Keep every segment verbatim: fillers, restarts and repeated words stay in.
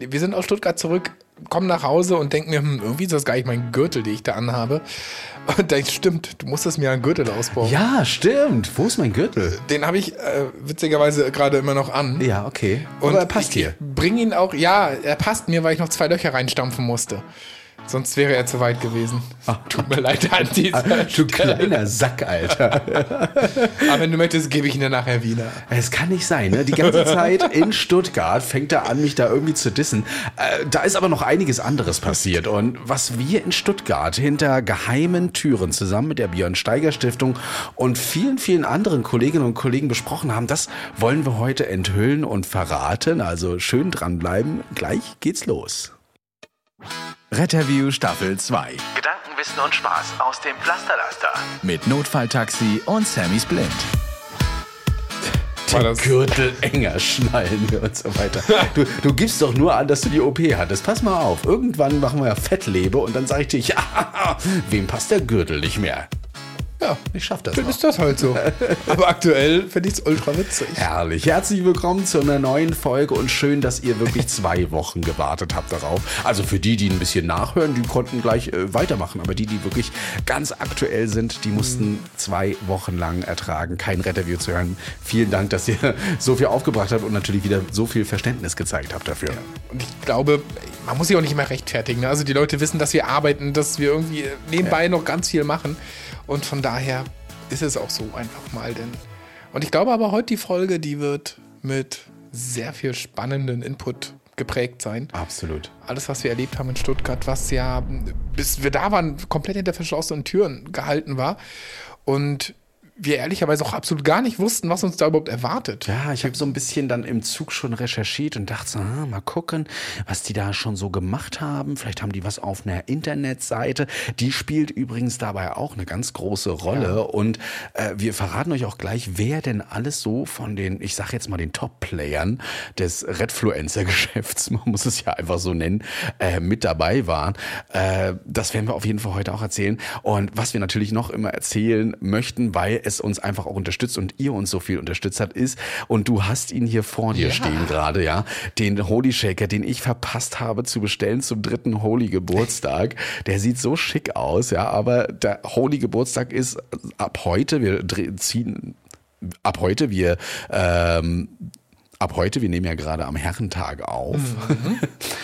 wir sind aus Stuttgart zurück, kommen nach Hause und denken mir, hm, irgendwie ist das gar nicht mein Gürtel, den ich da anhabe. Und das stimmt, du musstest mir einen Gürtel ausbauen. Ja, stimmt. Wo ist mein Gürtel? Den habe ich äh, witzigerweise gerade immer noch an. Ja, okay. Und aber er passt ich, hier. Ich bring ihn auch, ja, er passt mir, weil ich noch zwei Löcher reinstampfen musste. Sonst wäre er zu weit gewesen. Ach, Tut mir leid an dieser Du Stelle. kleiner Sack, Alter. Aber wenn du möchtest, gebe ich ihn dir nachher wieder. Es kann nicht sein, ne? Die ganze Zeit in Stuttgart fängt er an, mich da irgendwie zu dissen. Äh, da ist aber noch einiges anderes passiert. Und was wir in Stuttgart hinter geheimen Türen zusammen mit der Björn Steiger Stiftung und vielen, vielen anderen Kolleginnen und Kollegen besprochen haben, das wollen wir heute enthüllen und verraten. Also schön dranbleiben. Gleich geht's los. Retterview Staffel zwei. Gedanken, Wissen und Spaß aus dem Pflasterlaster. Mit Notfalltaxi und Sammys Blind. War das- Gürtel enger schnallen und so weiter. Du, du gibst doch nur an, dass du die O P hattest. Pass mal auf. Irgendwann machen wir ja Fettlebe und dann sage ich dir, ja, wem passt der Gürtel nicht mehr? Ja, Ich schaff das dann noch. ist das halt so. Aber aktuell finde ich es ultra witzig. Herrlich. Herzlich willkommen zu einer neuen Folge und schön, dass ihr wirklich zwei Wochen gewartet habt darauf. Also für die, die ein bisschen nachhören, die konnten gleich äh, weitermachen. Aber die, die wirklich ganz aktuell sind, die mussten zwei Wochen lang ertragen, kein Retterview zu hören. Vielen Dank, dass ihr so viel aufgebracht habt und natürlich wieder so viel Verständnis gezeigt habt dafür. Und ich glaube, man muss sich auch nicht immer rechtfertigen. Ne? Also die Leute wissen, dass wir arbeiten, dass wir irgendwie nebenbei noch ganz viel machen. Und von daher ist es auch so einfach mal. Denn. Und ich glaube aber heute die Folge, die wird mit sehr viel spannenden Input geprägt sein. Absolut. Alles, was wir erlebt haben in Stuttgart, was ja, bis wir da waren, komplett hinter verschlossenen Türen gehalten war. Und wir ehrlicherweise auch absolut gar nicht wussten, was uns da überhaupt erwartet. Ja, ich habe so ein bisschen dann im Zug schon recherchiert und dachte so, ah, mal gucken, was die da schon so gemacht haben. Vielleicht haben die was auf einer Internetseite. Die spielt übrigens dabei auch eine ganz große Rolle. Ja. Und äh, wir verraten euch auch gleich, wer denn alles so von den, ich sag jetzt mal den Top-Playern des Redfluencer-Geschäfts, man muss es ja einfach so nennen, äh, mit dabei waren. Äh, das werden wir auf jeden Fall heute auch erzählen. Und was wir natürlich noch immer erzählen möchten, weil es uns einfach auch unterstützt und ihr uns so viel unterstützt habt, ist, und du hast ihn hier vor dir ja. stehen gerade, ja, den Holy Shaker, den ich verpasst habe zu bestellen zum dritten Holy Geburtstag. Der sieht so schick aus, ja, aber der Holy Geburtstag ist ab heute, wir ziehen, ab heute, wir, ähm, Ab heute, wir nehmen ja gerade am Herrentag auf, mhm.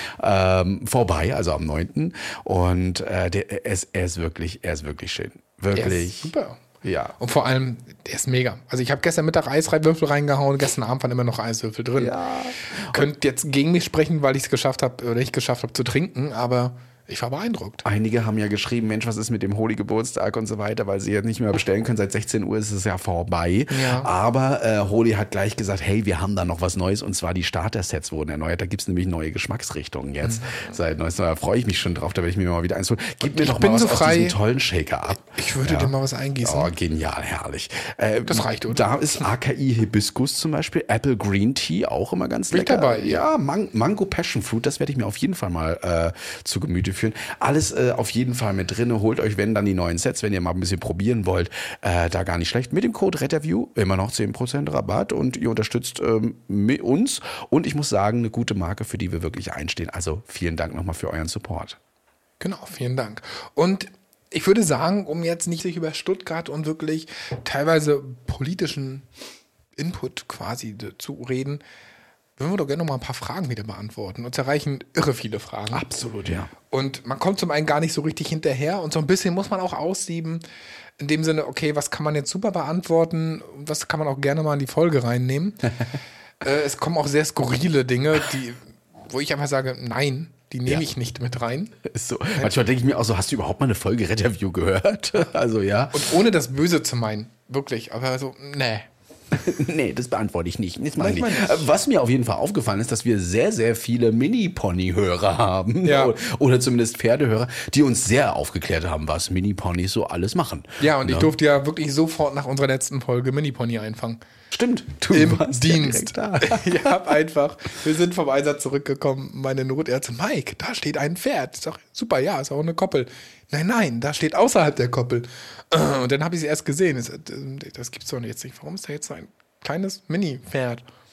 ähm, vorbei, also am neunten Und äh, der, er, ist, er ist wirklich, er ist wirklich schön. Wirklich. Der ist super. Ja. Und vor allem, der ist mega. Also ich habe gestern Mittag Eiswürfel reingehauen, gestern Abend waren immer noch Eiswürfel drin. Ja. Könnt jetzt gegen mich sprechen, weil ich es geschafft habe oder ich geschafft habe zu trinken, aber ich war beeindruckt. Einige haben ja geschrieben, Mensch, was ist mit dem Holy Geburtstag und so weiter, weil sie jetzt nicht mehr bestellen können. Seit sechzehn Uhr ist es ja vorbei. Ja. Aber äh, Holy hat gleich gesagt, hey, wir haben da noch was Neues, und zwar die Starter-Sets wurden erneuert. Da gibt es nämlich neue Geschmacksrichtungen jetzt. Mhm. Seit neuestem, da freue ich mich schon drauf, da werde ich mir mal wieder eins holen. Gib mir ich doch bin mal was so aus frei. diesem tollen Shaker ab. Ich würde ja. dir mal was eingießen. Oh, genial, herrlich. Äh, Das reicht, oder? Da ist A K I Hibiskus zum Beispiel, Apple Green Tea auch immer ganz Bin ich lecker. dabei. Ja, Man- Mango Passion Fruit, das werde ich mir auf jeden Fall mal äh, zu Gemüte führen. Alles äh, auf jeden Fall mit drin. Holt euch, wenn dann die neuen Sets, wenn ihr mal ein bisschen probieren wollt, äh, da gar nicht schlecht. Mit dem Code Retterview immer noch zehn Prozent Rabatt und ihr unterstützt ähm, uns. Und ich muss sagen, eine gute Marke, für die wir wirklich einstehen. Also vielen Dank nochmal für euren Support. Genau, vielen Dank. Und ich würde sagen, um jetzt nicht sich über Stuttgart und wirklich teilweise politischen Input quasi zu reden, würden wir doch gerne noch mal ein paar Fragen wieder beantworten. Uns erreichen irre viele Fragen. Absolut, ja. Und man kommt zum einen gar nicht so richtig hinterher und so ein bisschen muss man auch aussieben. In dem Sinne, okay, was kann man jetzt super beantworten und was kann man auch gerne mal in die Folge reinnehmen. äh, es kommen auch sehr skurrile Dinge, die, wo ich einfach sage, nein, die nehme Ja. ich nicht mit rein. Ist so. Manchmal denke ich mir auch so, hast du überhaupt mal eine Folge Retterview gehört? Also ja. Und ohne das Böse zu meinen, wirklich, aber so, nee. Nee, das beantworte ich nicht. Das mache ich Manchmal nicht. nicht. Was mir auf jeden Fall aufgefallen ist, dass wir sehr, sehr viele Mini-Pony-Hörer haben. Ja. Oder zumindest Pferdehörer, die uns sehr aufgeklärt haben, was Mini-Ponys so alles machen. Ja, und ich Ja. durfte ja wirklich sofort nach unserer letzten Folge Mini-Pony einfangen. Stimmt. Du Im warst ja Dienst. direkt da. Ich hab einfach, wir sind vom Einsatz zurückgekommen, meine Notärztin, Mike, da steht ein Pferd. Ich sag, super, ja, ist auch eine Koppel. Nein, nein, da steht außerhalb der Koppel. Und dann habe ich sie erst gesehen. Das, das gibt's doch jetzt nicht. Warum ist da jetzt so ein kleines Mini-Pferd?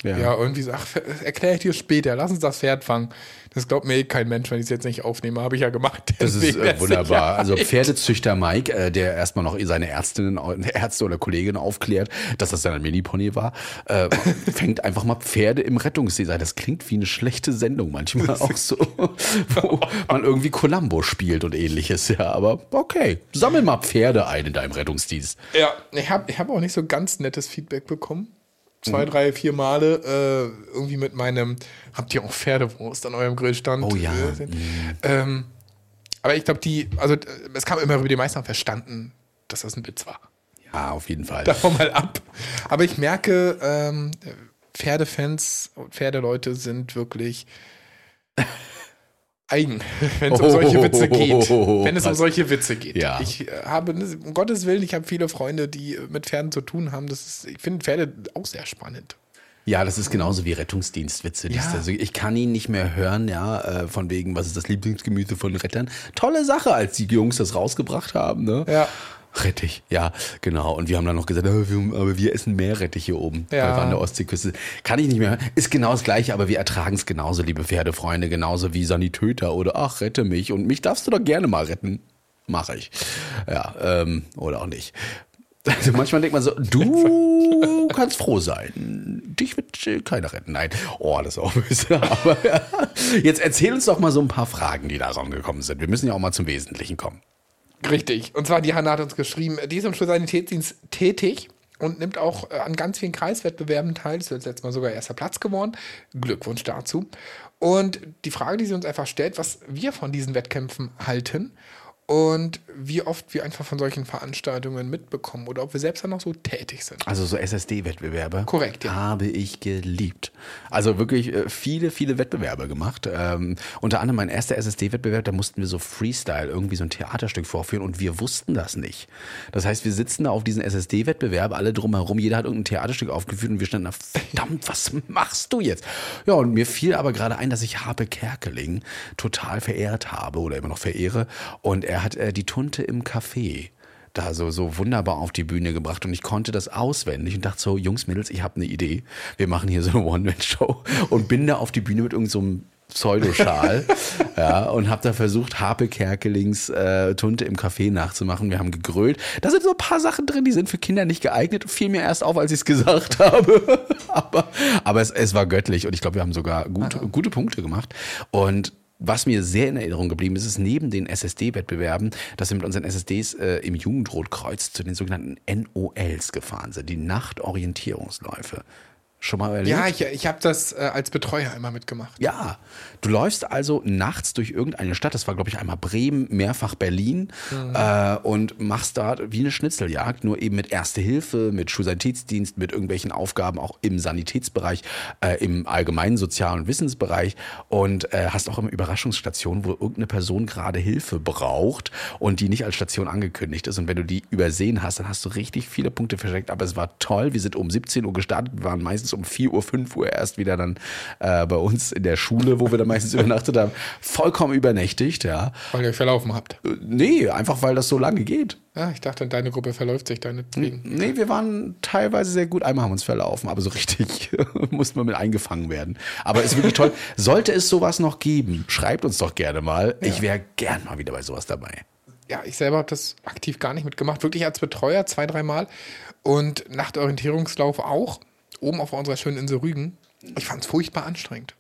Ja, ja irgendwie so, ach, erkläre ich dir später, lass uns das Pferd fangen. Das glaubt mir eh kein Mensch, wenn ich es jetzt nicht aufnehme, habe ich ja gemacht. Das ist äh, wunderbar. Also Pferdezüchter Mike, äh, der erstmal noch seine Ärztinnen, Ärzte oder Kolleginnen aufklärt, dass das dann ein Mini-Pony war, äh, fängt einfach mal Pferde im Rettungsdienst an. Das klingt wie eine schlechte Sendung manchmal auch so, wo man irgendwie Columbo spielt und ähnliches. Ja, aber okay, sammel mal Pferde ein in deinem Rettungsdienst. Ja, ich habe ich hab auch nicht so ganz nettes Feedback bekommen. Zwei, drei, vier Male äh, irgendwie mit meinem, habt ihr auch Pferdewurst an eurem Grillstand? Oh ja. Äh, ähm, aber ich glaube, die, also es kam immer rüber, die meisten haben verstanden, dass das ein Witz war. Ja, auf jeden Fall. Davon mal ab. Aber ich merke, ähm, Pferdefans und Pferdeleute sind wirklich eigen, wenn es um solche Witze geht. Wenn es um solche Witze geht. Ja. Ich habe, um Gottes Willen, ich habe viele Freunde, die mit Pferden zu tun haben. Das ist, ich finde Pferde auch sehr spannend. Ja, das ist genauso wie Rettungsdienstwitze. Ja. Also ich kann ihn nicht mehr hören, ja, von wegen, was ist das Lieblingsgemüse von Rettern? Tolle Sache, als die Jungs das rausgebracht haben, ne? Ja. Rettich, ja, genau. Und wir haben dann noch gesagt, oh, wir, aber wir essen mehr Rettich hier oben, Ja. weil wir an der Ostseeküste. Kann ich nicht mehr hören. Ist genau das Gleiche, aber wir ertragen es genauso, liebe Pferdefreunde, genauso wie Sanitäter oder ach, rette mich. Und mich darfst du doch gerne mal retten. Mache ich. Ja, ähm, oder auch nicht. Also manchmal denkt man so, du kannst froh sein. Dich wird keiner retten. Nein. Oh, das ist auch böse. Aber ja. Jetzt erzähl uns doch mal so ein paar Fragen, die da rangekommen sind. Wir müssen ja auch mal zum Wesentlichen kommen. Richtig. Und zwar, die Hanna hat uns geschrieben, die ist im Sanitätsdienst tätig und nimmt auch äh, an ganz vielen Kreiswettbewerben teil. Das ist letztes Mal sogar erster Platz geworden. Glückwunsch dazu. Und die Frage, die sie uns einfach stellt, was wir von diesen Wettkämpfen halten und wie oft wir einfach von solchen Veranstaltungen mitbekommen oder ob wir selbst dann noch so tätig sind. Also so S S D-Wettbewerbe. Korrekt, ja. Habe ich geliebt. Also wirklich äh, viele, viele Wettbewerbe gemacht. Ähm, unter anderem mein erster S S D-Wettbewerb, da mussten wir so Freestyle, irgendwie so ein Theaterstück vorführen und wir wussten das nicht. Das heißt, wir sitzen da auf diesen S S D-Wettbewerb, alle drumherum, jeder hat irgendein Theaterstück aufgeführt und wir standen da, verdammt, was machst du jetzt? Ja, und mir fiel aber gerade ein, dass ich Habe Kerkeling total verehrt habe oder immer noch verehre und er hat äh, die Tunte im Café da so, so wunderbar auf die Bühne gebracht und ich konnte das auswendig und dachte so, Jungs, Mädels, ich habe eine Idee. Wir machen hier so eine One-Man-Show und bin da auf die Bühne mit irgendeinem so Pseudoschal ja, und habe da versucht, Habe Kerkelings äh, Tunte im Café nachzumachen. Wir haben gegrölt. Da sind so ein paar Sachen drin, die sind für Kinder nicht geeignet. Fiel mir erst auf, als ich es gesagt habe. aber aber es, es war göttlich und ich glaube, wir haben sogar gut, gute Punkte gemacht. Und was mir sehr in Erinnerung geblieben ist, ist neben den S S D-Wettbewerben, dass wir mit unseren S S Ds äh, im Jugendrotkreuz zu den sogenannten N O Ls gefahren sind, die Nachtorientierungsläufe. Schon mal erlebt? Ja, ich, ich habe das äh, als Betreuer immer mitgemacht. Ja, du läufst also nachts durch irgendeine Stadt, das war glaube ich einmal Bremen, mehrfach Berlin mhm. äh, und machst da wie eine Schnitzeljagd, nur eben mit Erste Hilfe, mit Schulsanitätsdienst, mit irgendwelchen Aufgaben auch im Sanitätsbereich, äh, im allgemeinen Sozial- und Wissensbereich und äh, hast auch immer Überraschungsstationen, wo irgendeine Person gerade Hilfe braucht und die nicht als Station angekündigt ist und wenn du die übersehen hast, dann hast du richtig viele Punkte versteckt, aber es war toll, wir sind um siebzehn Uhr gestartet, wir waren meistens um vier Uhr, fünf Uhr erst wieder dann äh, bei uns in der Schule, wo wir dann meistens übernachtet haben, vollkommen übernächtigt, ja. Weil ihr euch verlaufen habt. Äh, nee, einfach weil das so lange geht. Ja, ich dachte, deine Gruppe verläuft sich deinetwegen. Nee, wir waren teilweise sehr gut. Einmal haben wir uns verlaufen, aber so richtig mussten wir mit eingefangen werden. Aber ist wirklich toll. Sollte es sowas noch geben, schreibt uns doch gerne mal. Ja. Ich wäre gern mal wieder bei sowas dabei. Ja, ich selber habe das aktiv gar nicht mitgemacht. Wirklich als Betreuer zwei, dreimal. Und Nachtorientierungslauf auch. Oben auf unserer schönen Insel Rügen. Ich fand es furchtbar anstrengend.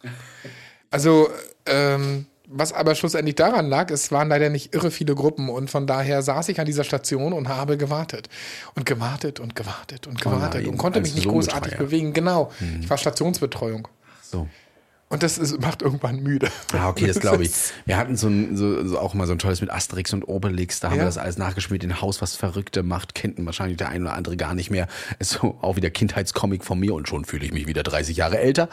Also, ähm, was aber schlussendlich daran lag, es waren leider nicht irre viele Gruppen und von daher saß ich an dieser Station und habe gewartet. Und gewartet und gewartet und gewartet oh nein, und konnte mich nicht großartig bewegen. Genau, hm. ich war Stationsbetreuung. So. Und das ist, macht irgendwann müde. Ah, okay, das glaube ich. Wir hatten so, ein, so, so auch mal so ein tolles mit Asterix und Obelix. Da haben Ja. wir das alles nachgespielt. In Haus, was Verrückte macht, kennt wahrscheinlich der ein oder andere gar nicht mehr. Ist so auch wieder Kindheitscomic von mir und schon fühle ich mich wieder dreißig Jahre älter.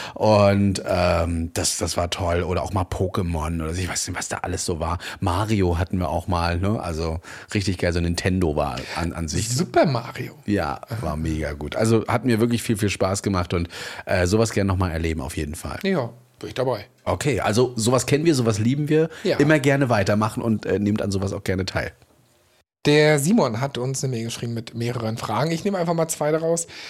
Und ähm, das, das war toll. Oder auch mal Pokémon oder ich weiß nicht, was da alles so war. Mario hatten wir auch mal. Ne? Also richtig geil. So Nintendo war an, an sich. Super Mario. Ja, war mega gut. Also hat mir wirklich viel, viel Spaß gemacht und äh, sowas gerne nochmal erleben auf jeden Fall. Ja, bin ich dabei. Okay, also sowas kennen wir, sowas lieben wir. Ja. Immer gerne weitermachen und äh, nehmt an sowas auch gerne teil. Der Simon hat uns eine Mail geschrieben mit mehreren Fragen. Ich nehme einfach mal zwei daraus.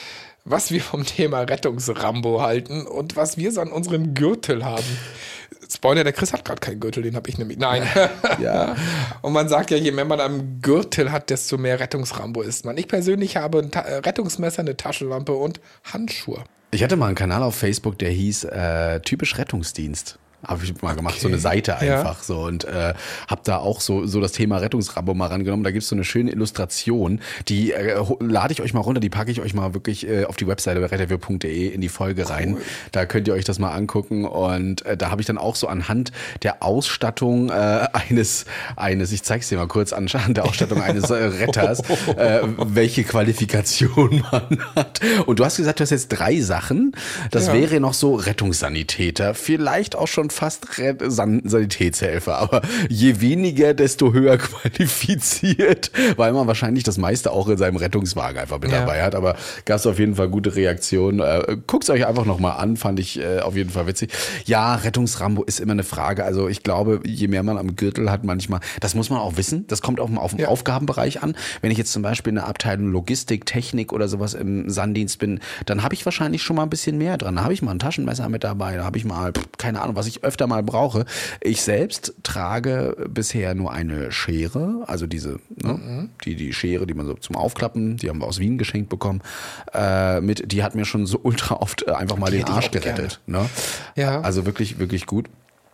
was wir vom Thema Rettungsrambo halten und was wir so an unserem Gürtel haben. Spoiler, der Chris hat gerade keinen Gürtel, den habe ich nämlich. Nein. Ja. Und man sagt ja, je mehr man am Gürtel hat, desto mehr Rettungsrambo ist man. Ich persönlich habe ein Ta- Rettungsmesser, eine Taschenlampe und Handschuhe. Ich hatte mal einen Kanal auf Facebook, der hieß äh, typisch Rettungsdienst. Habe ich mal gemacht, Okay. so eine Seite einfach Ja. so und äh, habe da auch so so das Thema Rettungsrambo mal rangenommen. Da gibt's so eine schöne Illustration, die äh, ho- lade ich euch mal runter, die packe ich euch mal wirklich äh, auf die Webseite bei retterview punkt de in die Folge rein. Da könnt ihr euch das mal angucken und äh, da habe ich dann auch so anhand der Ausstattung äh, eines eines, ich zeig's dir mal kurz, anhand der Ausstattung eines äh, Retters, äh, welche Qualifikation man hat. Und du hast gesagt, du hast jetzt drei Sachen. Das Ja. wäre noch so Rettungssanitäter, vielleicht auch schon fast Ret- San- Sanitätshelfer, aber je weniger, desto höher qualifiziert, weil man wahrscheinlich das meiste auch in seinem Rettungswagen einfach mit Ja. dabei hat. Aber gab es auf jeden Fall gute Reaktionen. Äh, Guckt es euch einfach nochmal an, fand ich äh, auf jeden Fall witzig. Ja, Rettungsrambo ist immer eine Frage. Also ich glaube, je mehr man am Gürtel hat manchmal, das muss man auch wissen, das kommt auch auf den Ja. Aufgabenbereich an. Wenn ich jetzt zum Beispiel in der Abteilung Logistik, Technik oder sowas im Sanddienst bin, dann habe ich wahrscheinlich schon mal ein bisschen mehr dran. Da habe ich mal ein Taschenmesser mit dabei, da habe ich mal, pff, keine Ahnung, was ich öfter mal brauche. Ich selbst trage bisher nur eine Schere, also diese, ne, Mhm. die, die Schere, die man so zum Aufklappen, die haben wir aus Wien geschenkt bekommen, äh, mit, die hat mir schon so ultra oft äh, einfach mal Die den hätte ich Arsch auch gerne. gerettet. Ne? Ja. Also wirklich, wirklich gut.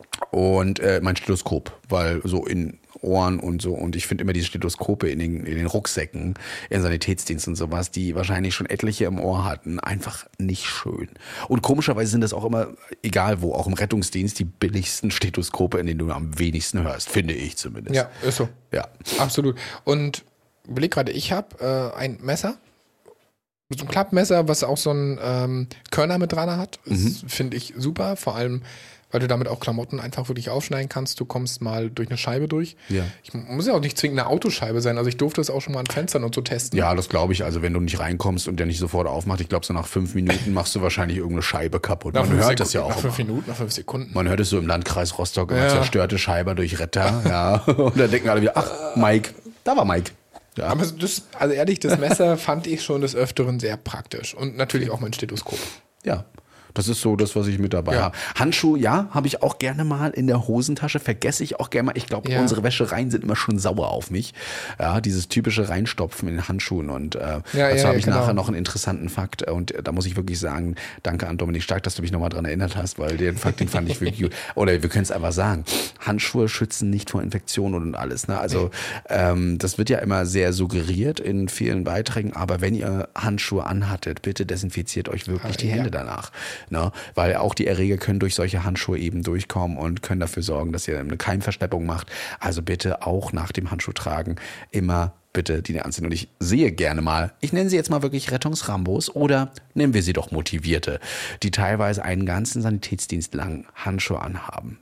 Und äh, mein Stethoskop, weil so in Ohren und so, und ich finde immer diese Stethoskope in den, in den Rucksäcken, in Sanitätsdiensten und sowas, die wahrscheinlich schon etliche im Ohr hatten, einfach nicht schön. Und komischerweise sind das auch immer, egal wo, auch im Rettungsdienst, die billigsten Stethoskope, in denen du am wenigsten hörst, finde ich zumindest. Ja, ist so. Ja. Absolut. Und überleg gerade, ich habe äh, ein Messer, so ein Klappmesser, was auch so einen ähm, Körner mit dran hat. Das finde ich super, vor allem, weil du damit auch Klamotten einfach wirklich aufschneiden kannst. Du kommst mal durch eine Scheibe durch. Ja. Ich muss ja auch nicht zwingend eine Autoscheibe sein. Also ich durfte es auch schon mal an Fenstern und so testen. Ja, das glaube ich. Also wenn du nicht reinkommst und der nicht sofort aufmacht, ich glaube so nach fünf Minuten machst du wahrscheinlich irgendeine Scheibe kaputt. Nach Man fünf hört das Sekunden, ja auch Nach fünf immer. Minuten, nach fünf Sekunden. Man hört es so im Landkreis Rostock, immer Ja. zerstörte Scheibe durch Retter. Ja. Und dann denken alle wieder, ach, Mike, da war Mike. Ja. Aber das, also ehrlich, das Messer fand ich schon des Öfteren sehr praktisch. Und natürlich auch mein Stethoskop. Ja. Das ist so das, was ich mit dabei Ja. habe. Handschuhe, ja, habe ich auch gerne mal in der Hosentasche. Vergesse ich auch gerne mal. Ich glaube, Ja. unsere Wäschereien sind immer schon sauer auf mich. Ja, dieses typische Reinstopfen in den Handschuhen. Und äh, Ja, dazu ja, habe ich genau. nachher noch einen interessanten Fakt. Und äh, da muss ich wirklich sagen, danke an Dominik Stark, dass du mich nochmal dran erinnert hast, weil den Fakt, den fand ich wirklich gut. Oder wir können es einfach sagen. Handschuhe schützen nicht vor Infektionen und alles. Ne? Also ähm, das wird ja immer sehr suggeriert in vielen Beiträgen. Aber wenn ihr Handschuhe anhattet, bitte desinfiziert euch wirklich die Ja. Hände danach. Ne? Weil auch die Erreger können durch solche Handschuhe eben durchkommen und können dafür sorgen, dass ihr eine Keimverschleppung macht. Also bitte auch nach dem Handschuhtragen immer bitte die anziehen. Und ich sehe gerne mal, ich nenne sie jetzt mal wirklich Rettungsrambos oder nennen wir sie doch Motivierte, die teilweise einen ganzen Sanitätsdienst lang Handschuhe anhaben.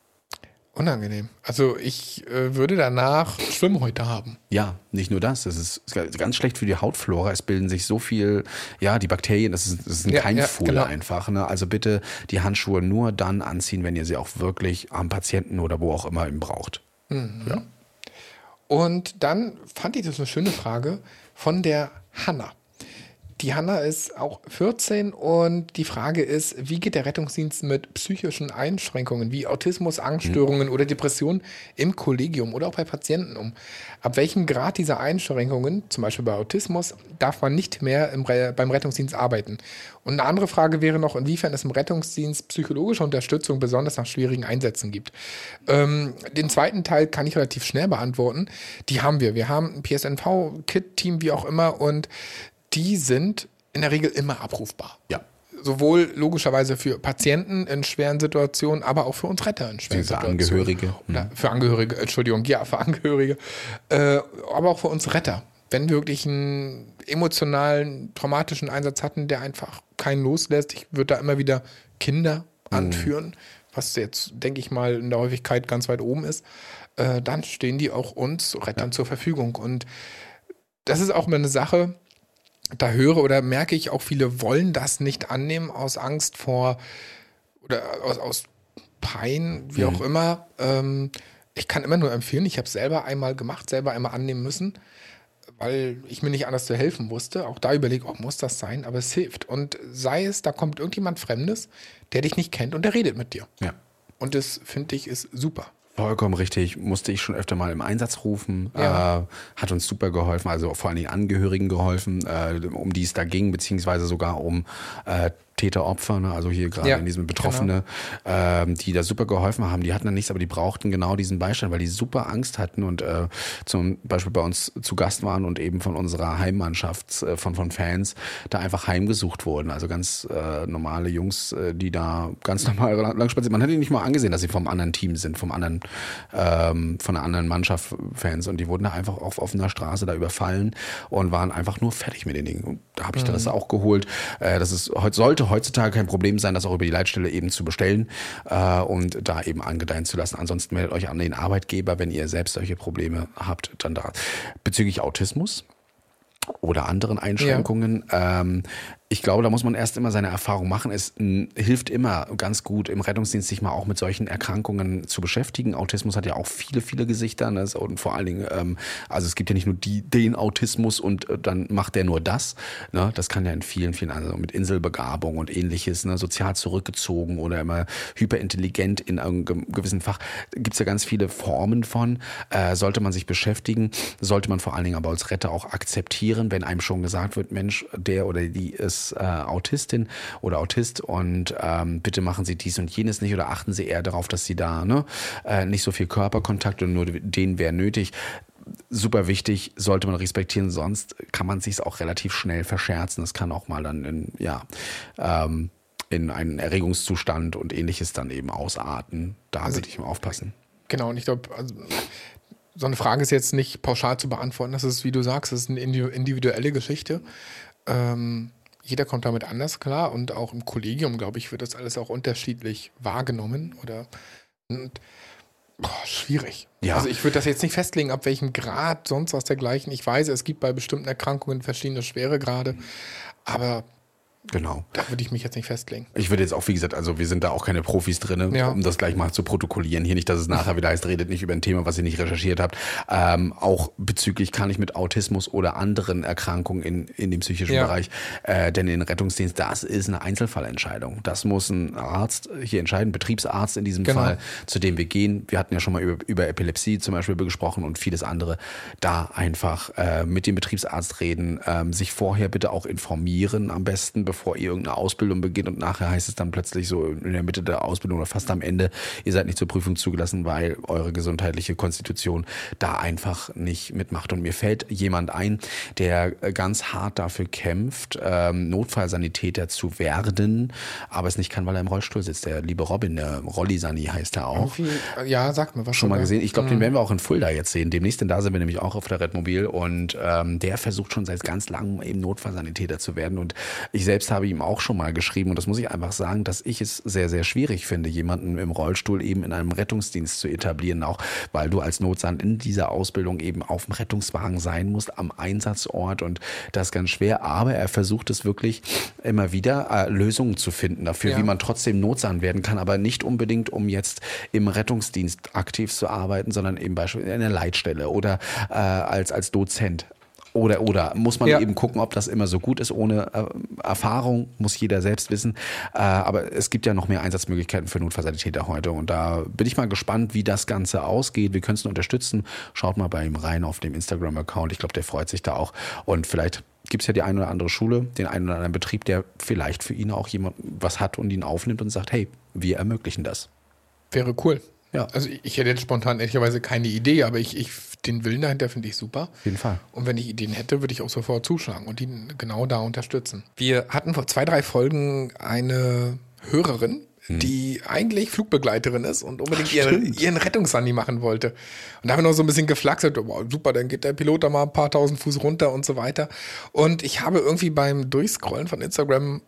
Unangenehm. Also ich äh, würde danach Schwimmhäute haben. Ja, nicht nur das. Das ist ganz schlecht für die Hautflora. Es bilden sich so viel, ja, die Bakterien, das ist, das ist ein Ja, Keimfuhl ja, genau. einfach. Ne? Also bitte die Handschuhe nur dann anziehen, wenn ihr sie auch wirklich am Patienten oder wo auch immer eben braucht. Ja. Und dann fand ich das eine schöne Frage von der Hanna. Die Hanna ist auch vierzehn und die Frage ist, wie geht der Rettungsdienst mit psychischen Einschränkungen wie Autismus, Angststörungen oder Depressionen im Kollegium oder auch bei Patienten um? Ab welchem Grad dieser Einschränkungen, zum Beispiel bei Autismus, darf man nicht mehr im Re- beim Rettungsdienst arbeiten? Und eine andere Frage wäre noch, inwiefern es im Rettungsdienst psychologische Unterstützung besonders nach schwierigen Einsätzen gibt. Ähm, den zweiten Teil kann ich relativ schnell beantworten. Die haben wir. Wir haben ein P S N V-Kit-Team, wie auch immer, und die sind in der Regel immer abrufbar. Ja. Sowohl logischerweise für Patienten in schweren Situationen, aber auch für uns Retter in schweren Für Situationen. Angehörige. Oder für Angehörige, Entschuldigung, ja, für Angehörige. Äh, aber auch für uns Retter. Wenn wir wirklich einen emotionalen, traumatischen Einsatz hatten, der einfach keinen loslässt. Ich würde da immer wieder Kinder anführen, was jetzt, denke ich mal, in der Häufigkeit ganz weit oben ist. Äh, dann stehen die auch uns Rettern zur Verfügung. Und das ist auch immer eine Sache, da höre oder merke ich auch, viele wollen das nicht annehmen aus Angst vor oder aus, aus Pein, wie auch immer. Ähm, ich kann immer nur empfehlen, ich habe es selber einmal gemacht, selber einmal annehmen müssen, weil ich mir nicht anders zu helfen wusste. Auch da überlege, oh, muss das sein? Aber es hilft. Und sei es, da kommt irgendjemand Fremdes, der dich nicht kennt und der redet mit dir. Ja. Und das, finde ich, ist super. Vollkommen richtig. Musste ich schon öfter mal im Einsatz rufen. Ja. Äh, hat uns super geholfen, also vor allem den Angehörigen geholfen, äh, um die es da ging, beziehungsweise sogar um äh, Täter, Opfer, ne? Also hier gerade Ja, in diesem Betroffene, genau. ähm, die da super geholfen haben. Die hatten dann nichts, aber die brauchten genau diesen Beistand, weil die super Angst hatten und äh, zum Beispiel bei uns zu Gast waren und eben von unserer Heimmannschaft, äh, von, von Fans, da einfach heimgesucht wurden. Also ganz äh, normale Jungs, äh, die da ganz normal lang spazieren. Man hat ihnen nicht mal angesehen, dass sie vom anderen Team sind, vom anderen, ähm, von einer anderen Mannschaft Fans. Und die wurden da einfach auf offener Straße da überfallen und waren einfach nur fertig mit den Dingen. Und da habe ich mhm. dann das auch geholt. Äh, das ist heute sollte heutzutage kein Problem sein, das auch über die Leitstelle eben zu bestellen äh, und da eben angedeihen zu lassen. Ansonsten meldet euch an den Arbeitgeber, wenn ihr selbst solche Probleme habt, dann da. Bezüglich Autismus oder anderen Einschränkungen, ja. ähm, ich glaube, da muss man erst immer seine Erfahrung machen. Es m, hilft immer ganz gut, im Rettungsdienst sich mal auch mit solchen Erkrankungen zu beschäftigen. Autismus hat ja auch viele, viele Gesichter. Ne? Und vor allen Dingen, ähm, also es gibt ja nicht nur die, den Autismus und äh, dann macht der nur das. Ne? Das kann ja in vielen, vielen, also mit Inselbegabung und ähnliches, ne? Sozial zurückgezogen oder immer hyperintelligent in einem gewissen Fach. Gibt es ja ganz viele Formen von. Äh, sollte man sich beschäftigen, sollte man vor allen Dingen aber als Retter auch akzeptieren, wenn einem schon gesagt wird, Mensch, der oder die ist Äh, Autistin oder Autist und ähm, bitte machen Sie dies und jenes nicht oder achten Sie eher darauf, dass Sie da ne, äh, nicht so viel Körperkontakt und nur den wäre nötig. Super wichtig, sollte man respektieren, sonst kann man sich auch relativ schnell verscherzen. Das kann auch mal dann in, ja, ähm, in einen Erregungszustand und ähnliches dann eben ausarten. Da also, würde ich mal aufpassen. Genau, und ich glaube, also so eine Frage ist jetzt nicht pauschal zu beantworten. Das ist, wie du sagst, das ist eine individuelle Geschichte. Ähm, Jeder kommt damit anders klar und auch im Kollegium, glaube ich, wird das alles auch unterschiedlich wahrgenommen oder und, boah, schwierig. Ja. Also ich würde das jetzt nicht festlegen, ab welchem Grad, sonst was dergleichen. Ich weiß, es gibt bei bestimmten Erkrankungen verschiedene Schweregrade, aber genau. Da würde ich mich jetzt nicht festlegen. Ich würde jetzt auch, wie gesagt, also wir sind da auch keine Profis drin, ja. um das gleich mal zu protokollieren. Hier nicht, dass es nachher wieder heißt, redet nicht über ein Thema, was ihr nicht recherchiert habt. Ähm, auch bezüglich kann ich mit Autismus oder anderen Erkrankungen in, in dem psychischen ja. Bereich, äh, denn in Rettungsdienst, das ist eine Einzelfallentscheidung. Das muss ein Arzt hier entscheiden, Betriebsarzt in diesem genau. Fall, zu dem wir gehen. Wir hatten ja schon mal über, über Epilepsie zum Beispiel gesprochen und vieles andere. Da einfach äh, mit dem Betriebsarzt reden, ähm, sich vorher bitte auch informieren am besten, bevor ihr irgendeine Ausbildung beginnt und nachher heißt es dann plötzlich so in der Mitte der Ausbildung oder fast am Ende, ihr seid nicht zur Prüfung zugelassen, weil eure gesundheitliche Konstitution da einfach nicht mitmacht. Und mir fällt jemand ein, der ganz hart dafür kämpft, ähm, Notfallsanitäter zu werden, aber es nicht kann, weil er im Rollstuhl sitzt. Der liebe Robin, der Rolli-Sani heißt er auch. Ja, sagt mir was. Schon mal gesehen. Ich glaube, mhm. den werden wir auch in Fulda jetzt sehen. Demnächst, denn da sind wir nämlich auch auf der Redmobil und ähm, der versucht schon seit ganz langem eben Notfallsanitäter zu werden und ich selbst habe ihm auch schon mal geschrieben und das muss ich einfach sagen, dass ich es sehr, sehr schwierig finde, jemanden im Rollstuhl eben in einem Rettungsdienst zu etablieren, auch weil du als Notsand in dieser Ausbildung eben auf dem Rettungswagen sein musst, am Einsatzort und das ist ganz schwer, aber er versucht es wirklich immer wieder, äh, Lösungen zu finden dafür, ja. wie man trotzdem Notsand werden kann, aber nicht unbedingt, um jetzt im Rettungsdienst aktiv zu arbeiten, sondern eben beispielsweise in der Leitstelle oder äh, als, als Dozent. Oder, oder muss man ja. eben gucken, ob das immer so gut ist. Ohne äh, Erfahrung muss jeder selbst wissen. Äh, aber es gibt ja noch mehr Einsatzmöglichkeiten für Notfallsanitäter heute. Und da bin ich mal gespannt, wie das Ganze ausgeht. Wir können es nur unterstützen. Schaut mal bei ihm rein auf dem Instagram-Account. Ich glaube, der freut sich da auch. Und vielleicht gibt es ja die eine oder andere Schule, den einen oder anderen Betrieb, der vielleicht für ihn auch jemand was hat und ihn aufnimmt und sagt, hey, wir ermöglichen das. Wäre cool. Ja. Also ich hätte jetzt spontan ehrlicherweise keine Idee, aber ich, ich den Willen dahinter finde ich super. Auf jeden Fall. Und wenn ich Ideen hätte, würde ich auch sofort zuschlagen und ihn genau da unterstützen. Wir hatten vor zwei, drei Folgen eine Hörerin, hm. die eigentlich Flugbegleiterin ist und unbedingt Ach, ihren, ihren Rettungssani machen wollte. Und da haben wir noch so ein bisschen geflaxert, oh, super, dann geht der Pilot da mal ein paar tausend Fuß runter und so weiter. Und ich habe irgendwie beim Durchscrollen von Instagram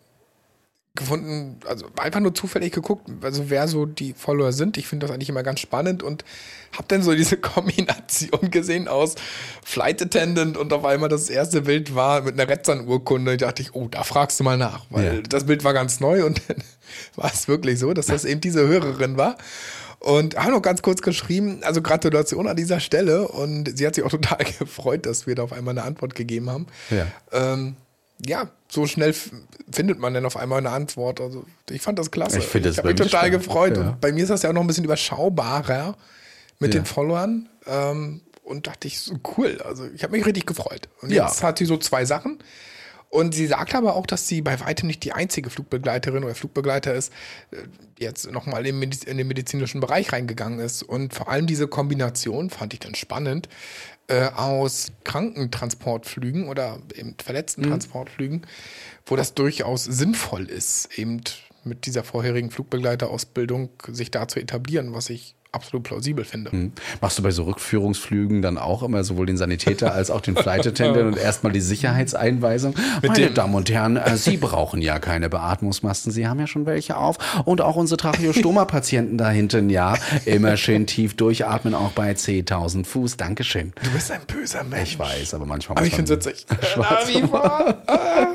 gefunden, also einfach nur zufällig geguckt, also wer so die Follower sind. Ich finde das eigentlich immer ganz spannend und habe dann so diese Kombination gesehen aus Flight Attendant und auf einmal das erste Bild war mit einer Rettsan-Urkunde. Da dachte ich, oh, da fragst du mal nach, weil ja. das Bild war ganz neu und dann war es wirklich so, dass das eben diese Hörerin war. Und haben noch ganz kurz geschrieben, also Gratulation an dieser Stelle. Und sie hat sich auch total gefreut, dass wir da auf einmal eine Antwort gegeben haben. Ja. Ähm, ja, so schnell f- findet man dann auf einmal eine Antwort. Also ich fand das klasse. Ich finde das habe mich bei mir total spannend. gefreut. Ja. Und bei mir ist das ja auch noch ein bisschen überschaubarer mit Ja. den Followern. Ähm, und dachte ich, so cool. Also ich habe mich richtig gefreut. Und Ja. jetzt hat sie so zwei Sachen. Und sie sagt aber auch, dass sie bei weitem nicht die einzige Flugbegleiterin oder Flugbegleiter ist, äh, jetzt nochmal in, Mediz- in den medizinischen Bereich reingegangen ist. Und vor allem diese Kombination fand ich dann spannend, äh, aus Krankentransportflügen oder eben Verletztentransportflügen, wo das durchaus sinnvoll ist, eben mit dieser vorherigen Flugbegleiterausbildung sich da zu etablieren, was ich absolut plausibel finde. Hm. Machst du bei so Rückführungsflügen dann auch immer sowohl den Sanitäter als auch den Flight Attendant und erstmal die Sicherheitseinweisung? Meine dem- Damen und Herren, äh, Sie brauchen ja keine Beatmungsmasken, Sie haben ja schon welche auf. Und auch unsere Tracheostoma-Patienten da hinten, ja, immer schön tief durchatmen, auch bei zehntausend Fuß. Dankeschön. Du bist ein böser Mensch. Ich weiß, aber manchmal Aber muss ich man- finde es witzig. Nach wie vor. Ah.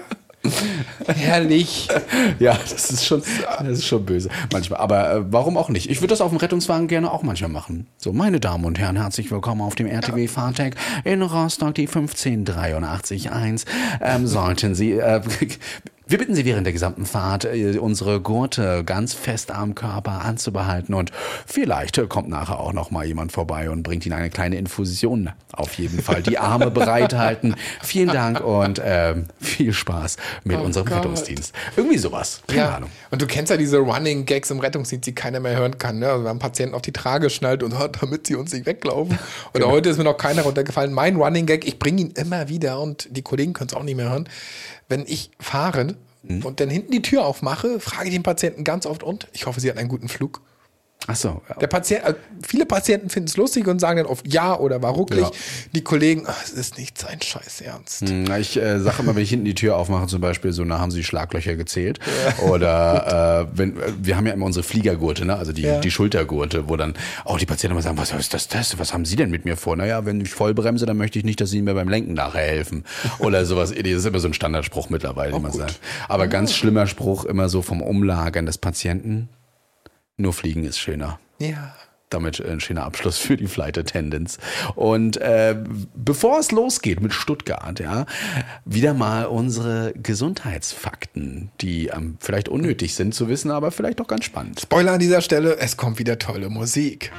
Herrlich. Ja, das ist schon, das ist schon böse manchmal. Aber äh, warum auch nicht? Ich würde das auf dem Rettungswagen gerne auch manchmal machen. So, meine Damen und Herren, herzlich willkommen auf dem R T W Fahrtech in Rostock, die fünfzehn dreiundachtzig eins. Ähm, sollten Sie, äh, wir bitten Sie während der gesamten Fahrt, äh, unsere Gurte ganz fest am Körper anzubehalten und vielleicht äh, kommt nachher auch noch mal jemand vorbei und bringt Ihnen eine kleine Infusion. Auf jeden Fall die Arme bereithalten. Vielen Dank und ähm, viel Spaß mit Oh unserem Gott. Rettungsdienst. Irgendwie sowas. Keine Ja, Ahnung. und du kennst ja diese Running Gags im Rettungsdienst, die keiner mehr hören kann. Ne? Also wir haben Patienten auf die Trage schnallt und hört, damit sie uns nicht weglaufen. Oder Genau. heute ist mir noch keiner runtergefallen. Mein Running Gag, ich bringe ihn immer wieder und die Kollegen können es auch nicht mehr hören. Wenn ich fahre Mhm. und dann hinten die Tür aufmache, frage ich den Patienten ganz oft, und ich hoffe, sie hatten einen guten Flug. Ach so. Ja. Der Patient, äh, viele Patienten finden es lustig und sagen dann oft ja oder war rucklig. Ja. Die Kollegen, ach, es ist nicht sein Scheiß Ernst. Hm, Ich äh, sage immer, wenn ich hinten die Tür aufmache, zum Beispiel, so, na, haben Sie Schlaglöcher gezählt? Oder äh, wenn äh, wir haben ja immer unsere Fliegergurte, ne? Also die, Ja. die Schultergurte, wo dann auch die Patienten immer sagen, was ist das, das? Was haben Sie denn mit mir vor? Naja, wenn ich voll bremse, dann möchte ich nicht, dass Sie mir beim Lenken nachher helfen. Oder sowas. Das ist immer so ein Standardspruch mittlerweile, den man gut. sagt. Aber ganz schlimmer Spruch immer so vom Umlagern des Patienten. Nur Fliegen ist schöner. Ja. Damit ein schöner Abschluss für die Flight Attendants. Und äh, bevor es losgeht mit Stuttgart, ja, wieder mal unsere Gesundheitsfakten, die ähm, vielleicht unnötig sind zu wissen, aber vielleicht doch ganz spannend. Spoiler an dieser Stelle, es kommt wieder tolle Musik.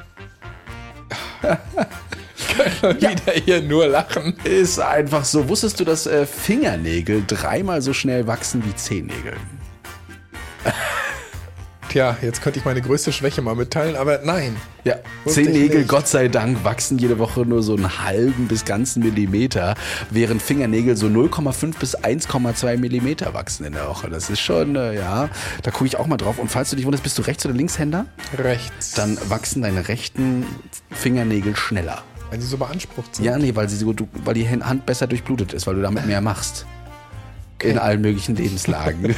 Können wir wieder hier nur lachen. Ist einfach so. Wusstest du, dass äh, Fingernägel dreimal so schnell wachsen wie Zehennägel? Tja, jetzt könnte ich meine größte Schwäche mal mitteilen, aber nein. Ja, Wusste ich Zehennägel, nicht. Gott sei Dank, wachsen jede Woche nur so einen halben bis ganzen Millimeter, während Fingernägel so null Komma fünf bis eins Komma zwei Millimeter wachsen in der Woche. Das ist schon, äh, ja, da gucke ich auch mal drauf. Und falls du dich wunderst, bist du Rechts- oder Linkshänder? Rechts. Dann wachsen deine rechten Fingernägel schneller. Wenn sie so beansprucht sind. Ja, nee, weil, sie so, du, weil die Hand besser durchblutet ist, weil du damit mehr machst. In allen möglichen Lebenslagen.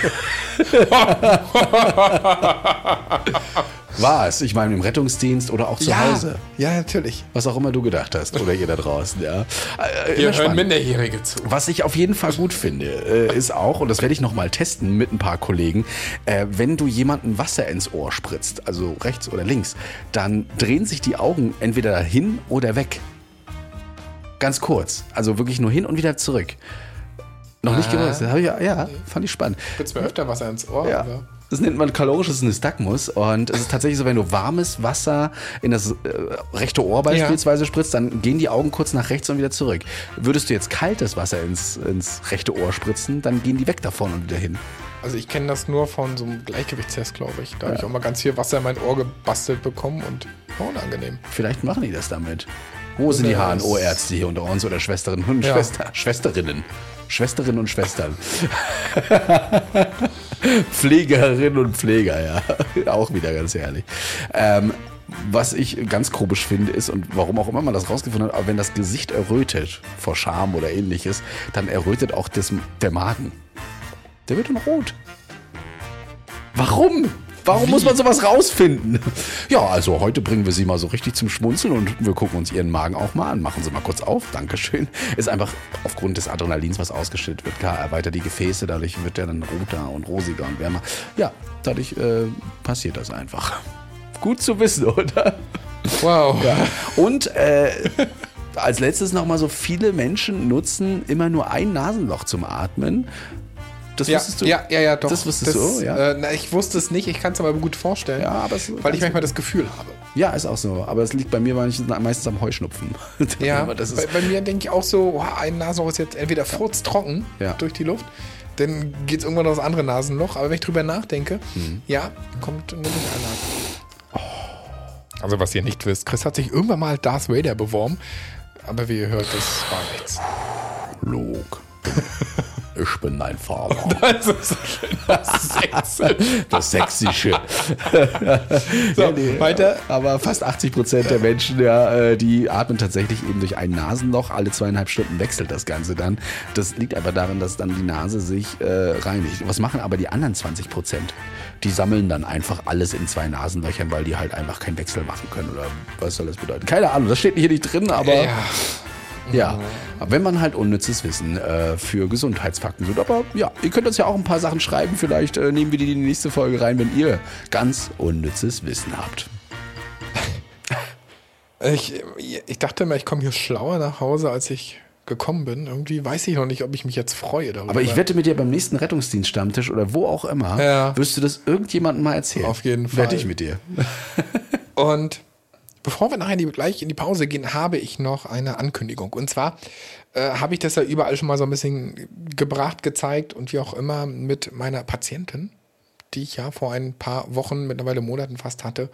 War es? Ich meine, im Rettungsdienst oder auch zu ja, Hause. ja, natürlich. Was auch immer du gedacht hast. Oder ihr da draußen, ja. Äh, Wir immer hören spannend. Minderjährige zu. Was ich auf jeden Fall gut finde, äh, ist auch, und das werde ich nochmal testen mit ein paar Kollegen, äh, wenn du jemandem Wasser ins Ohr spritzt, also rechts oder links, dann drehen sich die Augen entweder hin oder weg. Ganz kurz. Also wirklich nur hin und wieder zurück. Noch nicht Ah. gewusst. Das hab ich, ja, fand ich spannend. Spritzt mir öfter Wasser ins Ohr. Ja. Aber Das nennt man kalorisches Nystagmus und es ist tatsächlich so, wenn du warmes Wasser in das äh, rechte Ohr beispielsweise spritzt, dann gehen die Augen kurz nach rechts und wieder zurück. Würdest du jetzt kaltes Wasser ins, ins rechte Ohr spritzen, dann gehen die weg davon und wieder hin. Also ich kenne das nur von so einem Gleichgewichtstest, glaube ich. Da habe ich auch mal ganz viel Wasser in mein Ohr gebastelt bekommen und war unangenehm. Vielleicht machen die das damit. Wo sind die H N O-Ärzte hier unter uns oder Schwesterinnen und Ja. Schwester, Schwesterinnen? Schwesterinnen und Schwestern. Pflegerinnen und Pfleger, ja. Auch wieder ganz herrlich. Ähm, was ich ganz komisch finde ist, und warum auch immer man das rausgefunden hat, aber wenn das Gesicht errötet vor Scham oder ähnliches, dann errötet auch das, der Magen. Der wird dann rot. Warum? Warum muss man sowas rausfinden? Ja, also heute bringen wir Sie mal so richtig zum Schmunzeln und wir gucken uns Ihren Magen auch mal an. Machen Sie mal kurz auf, Dankeschön. Ist einfach aufgrund des Adrenalins, was ausgeschüttet wird. Klar, erweitert die Gefäße, dadurch wird der dann roter und rosiger und wärmer. Ja, dadurch äh, passiert das einfach. Gut zu wissen, oder? Wow. Ja. Und äh, als letztes nochmal so, viele Menschen nutzen immer nur ein Nasenloch zum Atmen. Das Ja, wusstest du? ja, ja, ja, doch. Das wusstest du, ja? Äh, na, ich wusste es nicht, ich kann es aber gut vorstellen, Ja, aber es- weil ich manchmal das Gefühl habe. Ja, ist auch so. Aber es liegt bei mir meistens am Heuschnupfen. Ja, Aber das bei, ist, bei mir denke ich auch so, oh, ein Nasenloch ist jetzt entweder furztrocken Ja. durch die Luft, dann geht es irgendwann auf das andere Nasenloch. Aber wenn ich drüber nachdenke, Mhm. ja, kommt eine Einladung. Also was ihr nicht wisst, Chris hat sich irgendwann mal Darth Vader beworben, aber wie ihr hört, das war nichts. Luke. Ich bin dein Vater. Das ist so schön. Das ist sexy. Das Sächsische. So, weiter. Aber fast achtzig Prozent der Menschen, ja, äh, die atmen tatsächlich eben durch ein Nasenloch. Alle zweieinhalb Stunden wechselt das Ganze dann. Das liegt aber daran, dass dann die Nase sich äh, reinigt. Was machen aber die anderen zwanzig Prozent? Die sammeln dann einfach alles in zwei Nasenlöchern, weil die halt einfach keinen Wechsel machen können. Oder was soll das bedeuten? Keine Ahnung, das steht hier nicht drin, aber... Ja. Ja, aber wenn man halt unnützes Wissen äh, für Gesundheitsfakten sucht. Aber ja, ihr könnt uns ja auch ein paar Sachen schreiben. Vielleicht äh, nehmen wir die in die nächste Folge rein, wenn ihr ganz unnützes Wissen habt. Ich, ich dachte immer, ich komme hier schlauer nach Hause, als ich gekommen bin. Irgendwie weiß ich noch nicht, ob ich mich jetzt freue darüber. Aber ich wette mit dir, beim nächsten Rettungsdienst-Stammtisch oder wo auch immer, Ja. wirst du das irgendjemandem mal erzählen. Auf jeden Fall. Wette ich mit dir. Und bevor wir nachher in die, gleich in die Pause gehen, habe ich noch eine Ankündigung. Und zwar äh, habe ich das ja überall schon mal so ein bisschen gebracht, gezeigt und wie auch immer mit meiner Patientin, die ich ja vor ein paar Wochen, mittlerweile Monaten fast hatte,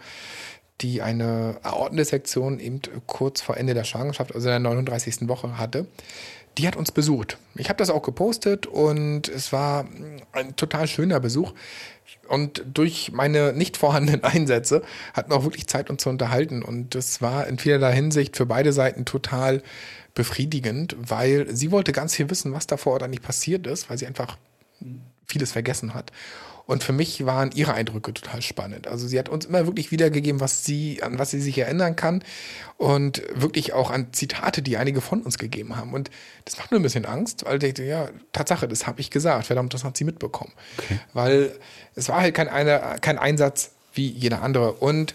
die eine Aortendissektion eben kurz vor Ende der Schwangerschaft, also in der neununddreißigsten Woche hatte. Die hat uns besucht. Ich habe das auch gepostet und es war ein total schöner Besuch. Und durch meine nicht vorhandenen Einsätze hatten wir auch wirklich Zeit, uns zu unterhalten. Und das war in vielerlei Hinsicht für beide Seiten total befriedigend, weil sie wollte ganz viel wissen, was da vor Ort eigentlich passiert ist, weil sie einfach vieles vergessen hat. Und für mich waren ihre Eindrücke total spannend. Also sie hat uns immer wirklich wiedergegeben, was sie, an was sie sich erinnern kann und wirklich auch an Zitate, die einige von uns gegeben haben. Und das macht mir ein bisschen Angst, weil ich dachte, ja, Tatsache, das habe ich gesagt. Verdammt, das hat sie mitbekommen. Okay. Weil es war halt kein, eine, kein Einsatz wie jeder andere. Und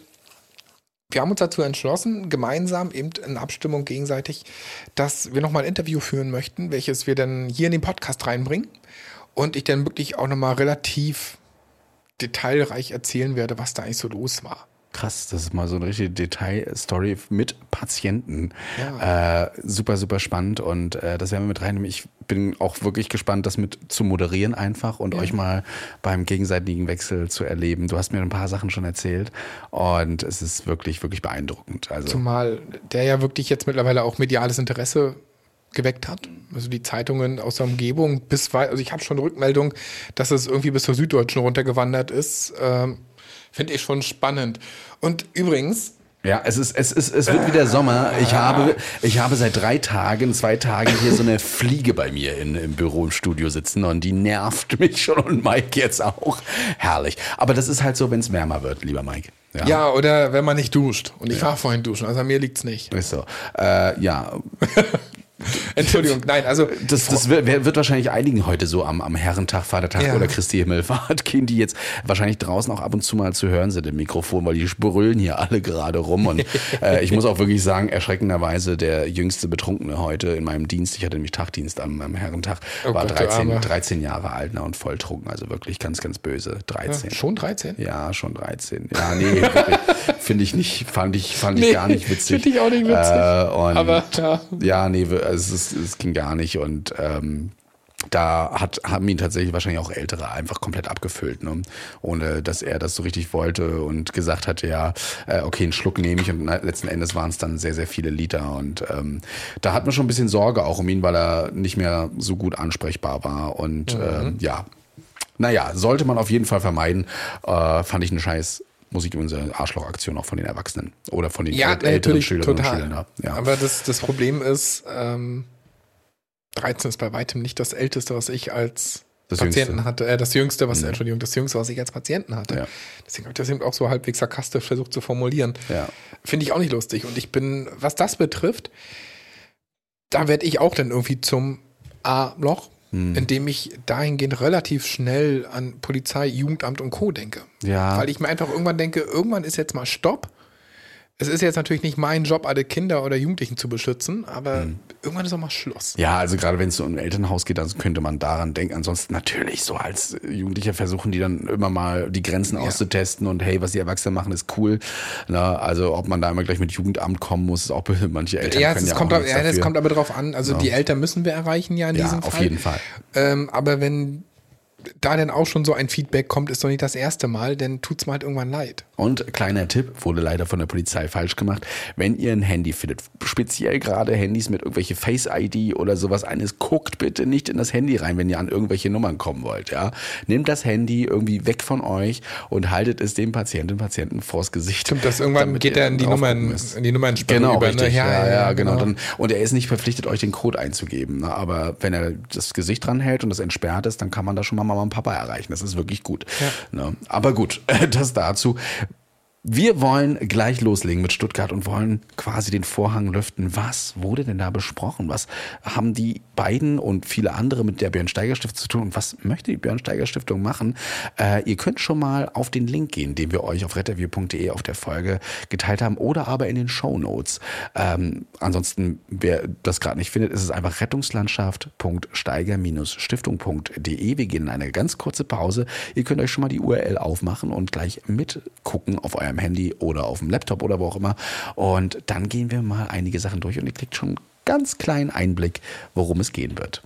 wir haben uns dazu entschlossen, gemeinsam eben in Abstimmung gegenseitig, dass wir nochmal ein Interview führen möchten, welches wir dann hier in den Podcast reinbringen. Und ich dann wirklich auch nochmal relativ detailreich erzählen werde, was da eigentlich so los war. Krass, das ist mal so eine richtige Detailstory mit Patienten. Ja. Äh, super, super spannend und äh, das werden wir mit reinnehmen. Ich bin auch wirklich gespannt, das mit zu moderieren einfach und Ja. euch mal beim gegenseitigen Wechsel zu erleben. Du hast mir ein paar Sachen schon erzählt und es ist wirklich, wirklich beeindruckend. Also Zumal der ja wirklich jetzt mittlerweile auch mediales Interesse geweckt hat. Also die Zeitungen aus der Umgebung bis weit, also ich habe schon Rückmeldung, dass es irgendwie bis zur Süddeutschen runtergewandert ist. Ähm, Finde ich schon spannend. Und übrigens, ja, es ist, es ist, es wird wieder Sommer. Ich habe, ich habe seit drei Tagen, zwei Tagen hier so eine Fliege bei mir in, im Büro, im Studio sitzen und die nervt mich schon und Mike jetzt auch. Herrlich. Aber das ist halt so, wenn es wärmer wird, lieber Mike. Ja, ja, oder wenn man nicht duscht. Und ich war vorhin duschen, also an mir liegt's nicht. ist so. Äh, ja. Entschuldigung, nein, also Das, das wird, wird wahrscheinlich einigen heute so am, am Herrentag, Vatertag Ja. oder Christi Himmelfahrt gehen, die jetzt wahrscheinlich draußen auch ab und zu mal zu hören sind im Mikrofon, weil die brüllen hier alle gerade rum. Und äh, ich muss auch wirklich sagen, erschreckenderweise der jüngste Betrunkene heute in meinem Dienst, ich hatte nämlich Tagdienst am, am Herrentag, Oh war Gott, du dreizehn, Armer. dreizehn Jahre alt na, und volltrunken. Also wirklich ganz, ganz böse. dreizehn. ja, schon dreizehn? Ja, schon dreizehn. Ja, nee, finde ich nicht, fand ich, fand ich Nee, gar nicht witzig. find ich auch nicht witzig. Äh, und Aber, ja. ja, nee, es, ist, es ging gar nicht und ähm, da hat, haben ihn tatsächlich wahrscheinlich auch Ältere einfach komplett abgefüllt, ne? Ohne dass er das so richtig wollte und gesagt hatte, ja, äh, okay, einen Schluck nehme ich und letzten Endes waren es dann sehr, sehr viele Liter und ähm, da hat man schon ein bisschen Sorge auch um ihn, weil er nicht mehr so gut ansprechbar war und mhm. ähm, ja, naja, sollte man auf jeden Fall vermeiden, äh, fand ich eine scheiß Musik unsere Arschlochaktion auch von den Erwachsenen oder von den Ja, älteren natürlich, Schülerinnen total. und Schülern. Ja. Aber das, das Problem ist, ähm, dreizehn ist bei weitem nicht das Älteste, was ich als Das Patienten Jüngste. hatte. Äh, das Jüngste, was, Mhm. Entschuldigung, das Jüngste, was ich als Patienten hatte. Ja. Deswegen habe ich das eben auch so halbwegs sarkastisch versucht zu formulieren. Ja. Finde ich auch nicht lustig. Und ich bin, was das betrifft, da werde ich auch dann irgendwie zum A-Loch. hm. indem ich dahingehend relativ schnell an Polizei, Jugendamt und Co. denke. Ja. Weil ich mir einfach irgendwann denke, irgendwann ist jetzt mal Stopp. Es ist jetzt natürlich nicht mein Job, alle Kinder oder Jugendlichen zu beschützen, aber hm. irgendwann ist auch mal Schluss. Ja, also gerade wenn es so um ein Elternhaus geht, dann könnte man daran denken. Ansonsten natürlich so als Jugendlicher versuchen die dann immer mal die Grenzen ja. auszutesten und hey, was die Erwachsenen machen, ist cool. Na, also ob man da immer gleich mit Jugendamt kommen muss, ist auch manche Eltern ja, können es ja kommt auch ab, ja, das kommt aber drauf an. Also ja. die Eltern müssen wir erreichen ja in ja, diesem Fall. auf jeden Fall. Ähm, aber wenn da denn auch schon so ein Feedback kommt, ist doch nicht das erste Mal, denn tut's mir halt irgendwann leid. Und kleiner Tipp, wurde leider von der Polizei falsch gemacht, wenn ihr ein Handy findet, speziell gerade Handys mit irgendwelche Face-I D oder sowas eines, guckt bitte nicht in das Handy rein, wenn ihr an irgendwelche Nummern kommen wollt. Ja, nehmt das Handy irgendwie weg von euch und haltet es dem Patienten, Patienten vors Gesicht. Stimmt, das irgendwann geht er in die Nummern, in die Nummernsperre genau, über. Richtig, ne? ja, ja, ja, ja, genau. genau. Dann, und er ist nicht verpflichtet, euch den Code einzugeben. Ne? Aber wenn er das Gesicht dran hält und das entsperrt ist, dann kann man da schon mal Mama und Papa erreichen. Das ist wirklich gut. Ja. Ne? Aber gut, das dazu. Wir wollen gleich loslegen mit Stuttgart und wollen quasi den Vorhang lüften. Was wurde denn da besprochen? Was haben die beiden und viele andere mit der Björn-Steiger-Stiftung zu tun? Und was möchte die Björn-Steiger-Stiftung machen? Äh, ihr könnt schon mal auf den Link gehen, den wir euch auf retterview punkt de auf der Folge geteilt haben oder aber in den Shownotes. Ähm, ansonsten, wer das gerade nicht findet, ist es einfach rettungslandschaft punkt steiger Stiftung punkt de. Wir gehen in eine ganz kurze Pause. Ihr könnt euch schon mal die U R L aufmachen und gleich mitgucken auf eurem Handy oder auf dem Laptop oder wo auch immer. Und dann gehen wir mal einige Sachen durch und ihr kriegt schon einen ganz kleinen Einblick, worum es gehen wird.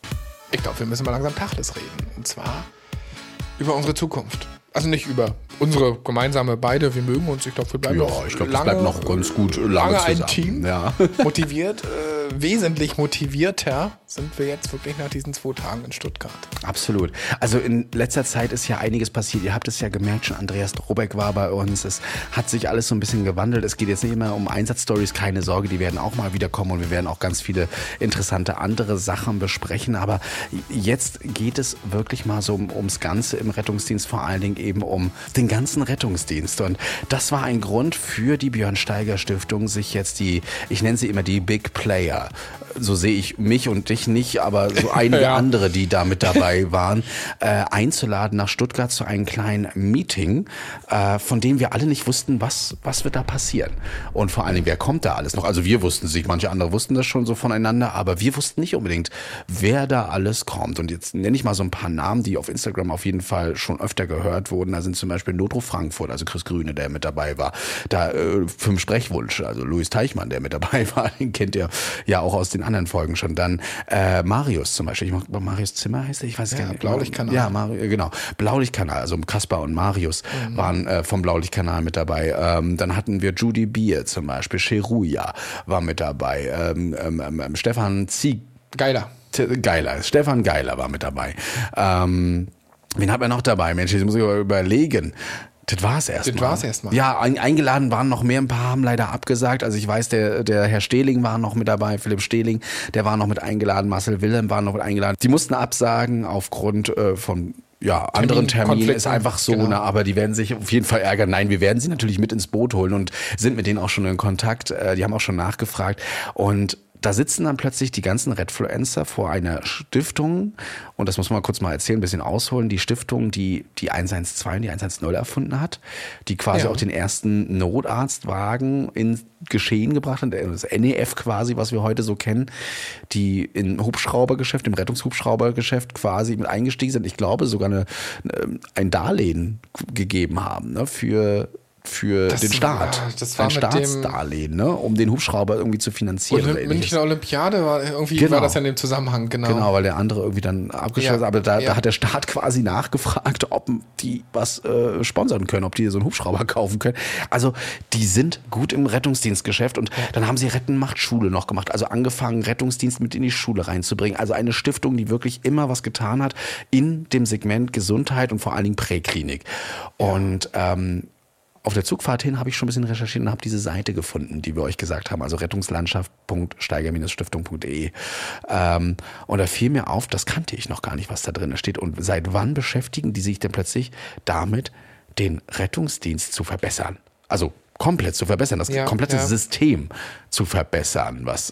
Ich glaube, wir müssen mal langsam Tacheles reden. Und zwar über unsere Zukunft. Also nicht über unsere gemeinsame beide, wir mögen uns. Ich glaube, wir bleiben ja, noch ich glaube, lange, das bleibt noch ganz gut lange, lange zusammen. ein Team. Ja. Motiviert, äh, wesentlich motivierter sind wir jetzt wirklich nach diesen zwei Tagen in Stuttgart. Absolut. Also in letzter Zeit ist ja einiges passiert. Ihr habt es ja gemerkt, schon Andreas Drobeck war bei uns. Es hat sich alles so ein bisschen gewandelt. Es geht jetzt nicht mehr um Einsatzstories, keine Sorge, die werden auch mal wieder kommen und wir werden auch ganz viele interessante andere Sachen besprechen. Aber jetzt geht es wirklich mal so um, ums Ganze im Rettungsdienst, vor allen Dingen eben um den ganzen Rettungsdienst. Und das war ein Grund für die Björn-Steiger-Stiftung, sich jetzt die, ich nenne sie immer die Big Player, so sehe ich mich und dich nicht, aber so einige ja. andere, die da mit dabei waren, äh, einzuladen nach Stuttgart zu einem kleinen Meeting, äh, von dem wir alle nicht wussten, was, was wird da passieren. Und vor allen Dingen, wer kommt da alles noch? Also wir wussten es nicht, manche andere wussten das schon so voneinander, aber wir wussten nicht unbedingt, wer da alles kommt. Und jetzt nenne ich mal so ein paar Namen, die auf Instagram auf jeden Fall schon öfter gehört wurden. Da sind zum Beispiel Notruf Frankfurt, also Chris Grüne, der mit dabei war. Da äh, Fünf Sprechwunsch, also Louis Teichmann, der mit dabei war, den kennt ihr ja auch aus den anderen Folgen schon. Dann äh, Marius zum Beispiel, ich mag, Marius Zimmer heißt er, ich weiß ja, gar nicht. Blaulichtkanal. Ja, Mario, genau. Blaulichtkanal, also Kaspar und Marius mhm. waren äh, vom Blaulichtkanal mit dabei. Ähm, dann hatten wir Judy Bier zum Beispiel, Cheruja war mit dabei. Ähm, ähm, ähm, Stefan Zieg... Geiler. Geiler, Stefan Geiler war mit dabei. Ähm, wen hat man noch dabei? Mensch, jetzt muss ich überlegen. Das war's erstmal. Das war's erstmal. Ja, eingeladen waren noch mehr, ein paar haben leider abgesagt. Also ich weiß, der, der Herr Stehling war noch mit dabei, Philipp Stehling, der war noch mit eingeladen, Marcel Wilhelm war noch mit eingeladen. Die mussten absagen aufgrund äh, von ja, anderen Terminen, ist einfach so, genau. ne, aber die werden sich auf jeden Fall ärgern. Nein, wir werden sie natürlich mit ins Boot holen und sind mit denen auch schon in Kontakt. Äh, die haben auch schon nachgefragt und da sitzen dann plötzlich die ganzen Redfluencer vor einer Stiftung und das muss man kurz mal erzählen, ein bisschen ausholen. Die Stiftung, die die eins eins zwei und die eins eins null erfunden hat, die quasi ja. auch den ersten Notarztwagen ins Geschehen gebracht hat, das N E F quasi, was wir heute so kennen, die im Hubschraubergeschäft, im Rettungshubschraubergeschäft quasi mit eingestiegen sind. Ich glaube sogar eine, ein Darlehen gegeben haben, ne, für für das den Staat. War, das war ein Staatsdarlehen, ne, um den Hubschrauber irgendwie zu finanzieren. Und Münchner Olympiade war irgendwie genau. war das ja in dem Zusammenhang, genau. Genau, weil der andere irgendwie dann abgeschlossen ist. Ja. Aber da, ja. da hat der Staat quasi nachgefragt, ob die was äh, sponsern können, ob die so einen Hubschrauber kaufen können. Also die sind gut im Rettungsdienstgeschäft und ja. dann haben sie Retten macht Schule noch gemacht. Also angefangen, Rettungsdienst mit in die Schule reinzubringen. Also eine Stiftung, die wirklich immer was getan hat in dem Segment Gesundheit und vor allen Dingen Präklinik. Ja. Und ähm, auf der Zugfahrt hin habe ich schon ein bisschen recherchiert und habe diese Seite gefunden, die wir euch gesagt haben, also rettungslandschaft punkt steiger Stiftung punkt de. Ähm, und da fiel mir auf, das kannte ich noch gar nicht, was da drin steht. Und seit wann beschäftigen die sich denn plötzlich damit, den Rettungsdienst zu verbessern? Also komplett zu verbessern, das ja, komplette ja. System zu verbessern, was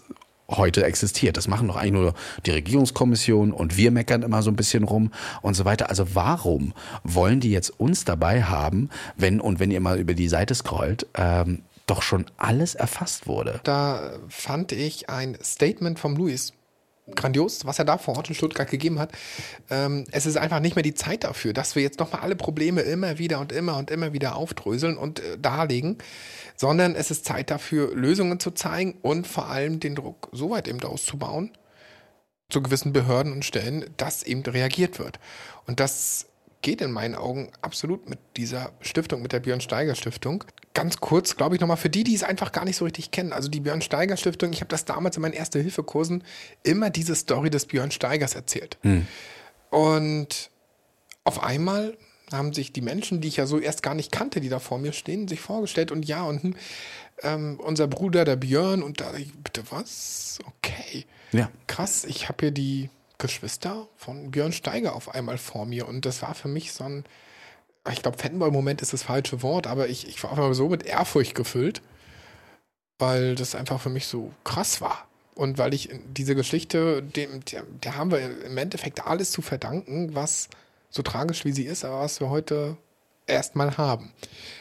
heute existiert. Das machen doch eigentlich nur die Regierungskommission und wir meckern immer so ein bisschen rum und so weiter. Also warum wollen die jetzt uns dabei haben, wenn, und wenn ihr mal über die Seite scrollt, ähm, doch schon alles erfasst wurde? Da fand ich ein Statement vom Luis grandios, was er da vor Ort in Stuttgart gegeben hat. Ähm, es ist einfach nicht mehr die Zeit dafür, dass wir jetzt nochmal alle Probleme immer wieder und immer und immer wieder aufdröseln und äh, darlegen, sondern es ist Zeit dafür, Lösungen zu zeigen und vor allem den Druck so weit eben auszubauen, zu gewissen Behörden und Stellen, dass eben reagiert wird. Und das geht in meinen Augen absolut mit dieser Stiftung, mit der Björn Steiger Stiftung. Ganz kurz, glaube ich, nochmal für die, die es einfach gar nicht so richtig kennen. Also die Björn Steiger Stiftung, ich habe das damals in meinen Erste-Hilfe-Kursen immer diese Story des Björn Steigers erzählt. Hm. Und auf einmal haben sich die Menschen, die ich ja so erst gar nicht kannte, die da vor mir stehen, sich vorgestellt und ja, und ähm, unser Bruder, der Björn, und da, ich, bitte was? Okay. Ja. Krass, ich habe hier die Geschwister von Björn Steiger auf einmal vor mir und das war für mich so ein, ich glaube, Fanboy-Moment ist das falsche Wort, aber ich, ich war auf einmal so mit Ehrfurcht gefüllt, weil das einfach für mich so krass war. Und weil ich diese Geschichte, dem, der, der haben wir im Endeffekt alles zu verdanken, was so tragisch wie sie ist, aber was wir heute erstmal haben.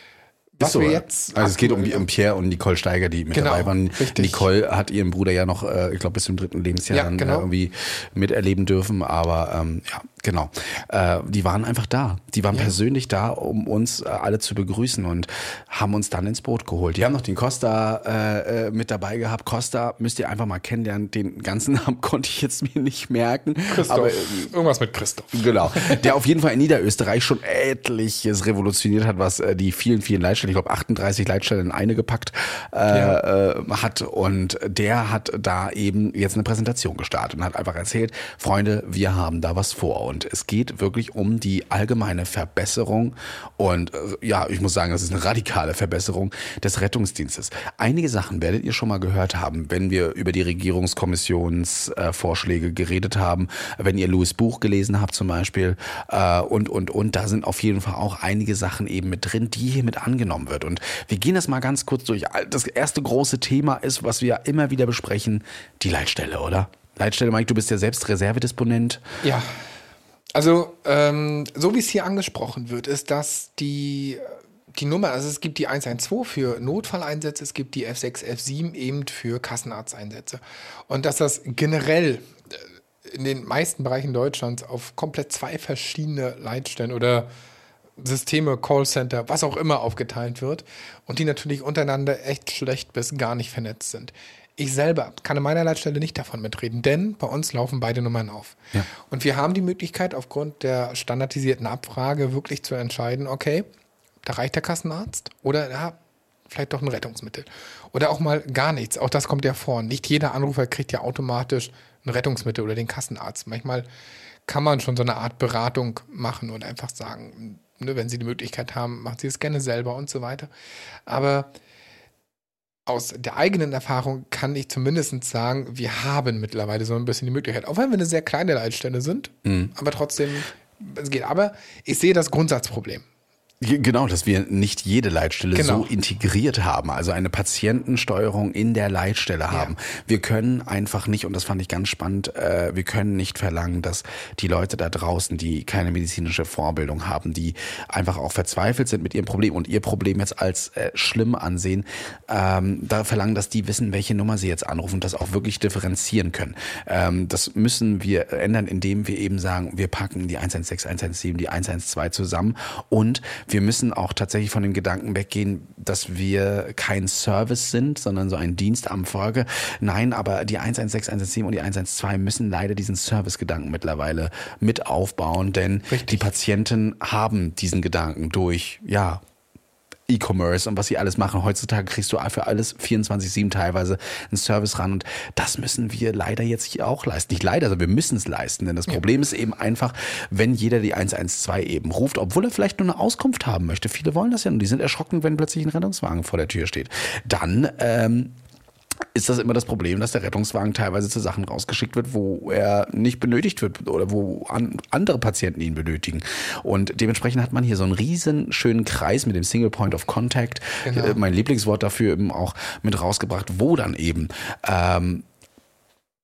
Was so, wir jetzt also es geht um, um Pierre und Nicole Steiger, die mit genau, dabei waren. Richtig. Nicole hat ihren Bruder ja noch, äh, ich glaube, bis zum dritten Lebensjahr Ja, dann genau. äh, irgendwie miterleben dürfen. Aber ähm, ja, genau. Äh, die waren einfach da. Die waren Ja. persönlich da, um uns äh, alle zu begrüßen und haben uns dann ins Boot geholt. Die haben noch den Costa äh, äh, mit dabei gehabt. Costa müsst ihr einfach mal kennenlernen. Den ganzen Namen konnte ich jetzt mir nicht merken. Christoph. Aber, äh, Irgendwas mit Christoph. Genau. Der auf jeden Fall in Niederösterreich schon etliches revolutioniert hat, was äh, die vielen, vielen Leitstellen, ich glaube achtunddreißig Leitstellen in eine gepackt äh, Ja. äh, hat. Und der hat da eben jetzt eine Präsentation gestartet und hat einfach erzählt, Freunde, wir haben da was vor. Und es geht wirklich um die allgemeine Verbesserung und äh, ja, ich muss sagen, das ist eine radikale Verbesserung des Rettungsdienstes. Einige Sachen werdet ihr schon mal gehört haben, wenn wir über die Regierungskommissionsvorschläge äh, geredet haben, wenn ihr Louis' Buch gelesen habt zum Beispiel äh, und, und, und, da sind auf jeden Fall auch einige Sachen eben mit drin, die hier mit angenommen wird. Und wir gehen das mal ganz kurz durch. Das erste große Thema ist, was wir immer wieder besprechen, die Leitstelle, oder? Leitstelle, Mike, du bist ja selbst Reservedisponent. Ja, also ähm, so wie es hier angesprochen wird, ist, dass die, die Nummer, also es gibt die eins eins zwei für Notfalleinsätze, es gibt die F sechs, F sieben eben für Kassenarzteinsätze. Und dass das generell in den meisten Bereichen Deutschlands auf komplett zwei verschiedene Leitstellen oder Systeme, Callcenter, was auch immer aufgeteilt wird und die natürlich untereinander echt schlecht bis gar nicht vernetzt sind. Ich selber kann in meiner Leitstelle nicht davon mitreden, denn bei uns laufen beide Nummern auf. Ja. Und wir haben die Möglichkeit, aufgrund der standardisierten Abfrage wirklich zu entscheiden, okay, da reicht der Kassenarzt oder ja, vielleicht doch ein Rettungsmittel. Oder auch mal gar nichts. Auch das kommt ja vor. Nicht jeder Anrufer kriegt ja automatisch ein Rettungsmittel oder den Kassenarzt. Manchmal kann man schon so eine Art Beratung machen und einfach sagen, ne, wenn Sie die Möglichkeit haben, machen Sie es gerne selber und so weiter. Aber aus der eigenen Erfahrung kann ich zumindest sagen, wir haben mittlerweile so ein bisschen die Möglichkeit, auch wenn wir eine sehr kleine Leitstelle sind, mhm. aber trotzdem, es geht. Aber ich sehe das Grundsatzproblem. Genau, dass wir nicht jede Leitstelle genau. so integriert haben, also eine Patientensteuerung in der Leitstelle haben. Ja. Wir können einfach nicht, und das fand ich ganz spannend, äh, wir können nicht verlangen, dass die Leute da draußen, die keine medizinische Vorbildung haben, die einfach auch verzweifelt sind mit ihrem Problem und ihr Problem jetzt als äh, schlimm ansehen, ähm, da verlangen, dass die wissen, welche Nummer sie jetzt anrufen und das auch wirklich differenzieren können. Ähm, das müssen wir ändern, indem wir eben sagen, wir packen die eins eins sechs, eins eins sieben, die eins eins zwei zusammen und wir müssen auch tatsächlich von dem Gedanken weggehen, dass wir kein Service sind, sondern so ein Dienst am Volke. Nein, aber die eins eins sechs, eins eins sieben und die eins eins zwei müssen leider diesen Service-Gedanken mittlerweile mit aufbauen, denn Richtig. die Patienten haben diesen Gedanken durch, ja, E-Commerce und was sie alles machen. Heutzutage kriegst du für alles vierundzwanzig sieben teilweise einen Service ran und das müssen wir leider jetzt hier auch leisten. Nicht leider, sondern wir müssen es leisten, denn das Problem ist eben einfach, wenn jeder die eins eins zwei eben ruft, obwohl er vielleicht nur eine Auskunft haben möchte. Viele wollen das ja und die sind erschrocken, wenn plötzlich ein Rettungswagen vor der Tür steht. Dann ähm, ist das immer das Problem, dass der Rettungswagen teilweise zu Sachen rausgeschickt wird, wo er nicht benötigt wird oder wo an, andere Patienten ihn benötigen. Und dementsprechend hat man hier so einen riesen schönen Kreis mit dem Single Point of Contact, genau. Mein Lieblingswort dafür eben auch mit rausgebracht, wo dann eben ähm,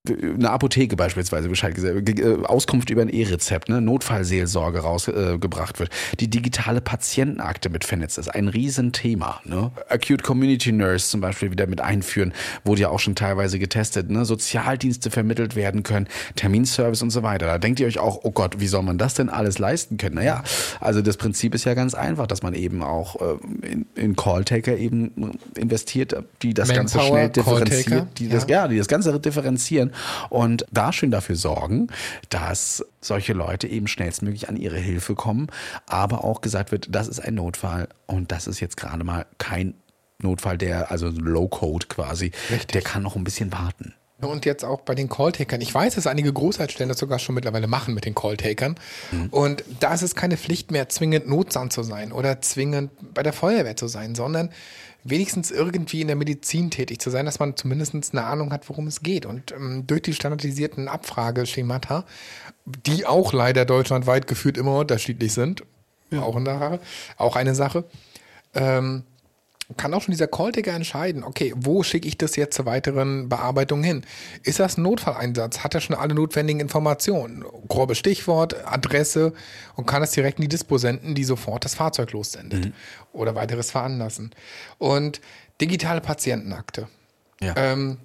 eine Apotheke beispielsweise Bescheid gesagt, Auskunft über ein E-Rezept, ne, Notfallseelsorge rausgebracht äh, wird, die digitale Patientenakte mit vernetzt ist, ein Riesenthema. Ne? Acute Community Nurse zum Beispiel wieder mit einführen, wurde ja auch schon teilweise getestet, ne? Sozialdienste vermittelt werden können, Terminservice und so weiter. Da denkt ihr euch auch, oh Gott, wie soll man das denn alles leisten können? Naja, also das Prinzip ist ja ganz einfach, dass man eben auch äh, in, in Calltaker eben investiert, die das Manpower, Ganze schnell differenziert, die das, ja. ja, die das Ganze differenzieren und da schön dafür sorgen, dass solche Leute eben schnellstmöglich an ihre Hilfe kommen, aber auch gesagt wird, das ist ein Notfall und das ist jetzt gerade mal kein Notfall, der, also Low-Code quasi, Richtig. Der kann noch ein bisschen warten. Und jetzt auch bei den Calltakern. Ich weiß, dass einige Großheitsstellen das sogar schon mittlerweile machen mit den Calltakern. Mhm. Und da ist es keine Pflicht mehr, zwingend Notsand zu sein oder zwingend bei der Feuerwehr zu sein, sondern wenigstens irgendwie in der Medizin tätig zu sein, dass man zumindest eine Ahnung hat, worum es geht. Und ähm, durch die standardisierten Abfrageschemata, die auch leider deutschlandweit geführt immer unterschiedlich sind, ja. auch, eine Sache, auch eine Sache, ähm, kann auch schon dieser Calltaker entscheiden, okay, wo schicke ich das jetzt zur weiteren Bearbeitung hin? Ist das ein Notfalleinsatz? Hat er schon alle notwendigen Informationen? Grobe Stichwort, Adresse und kann es direkt in die Dispo senden, die sofort das Fahrzeug lossendet mhm. oder weiteres veranlassen. Und digitale Patientenakte. Ja. Ähm,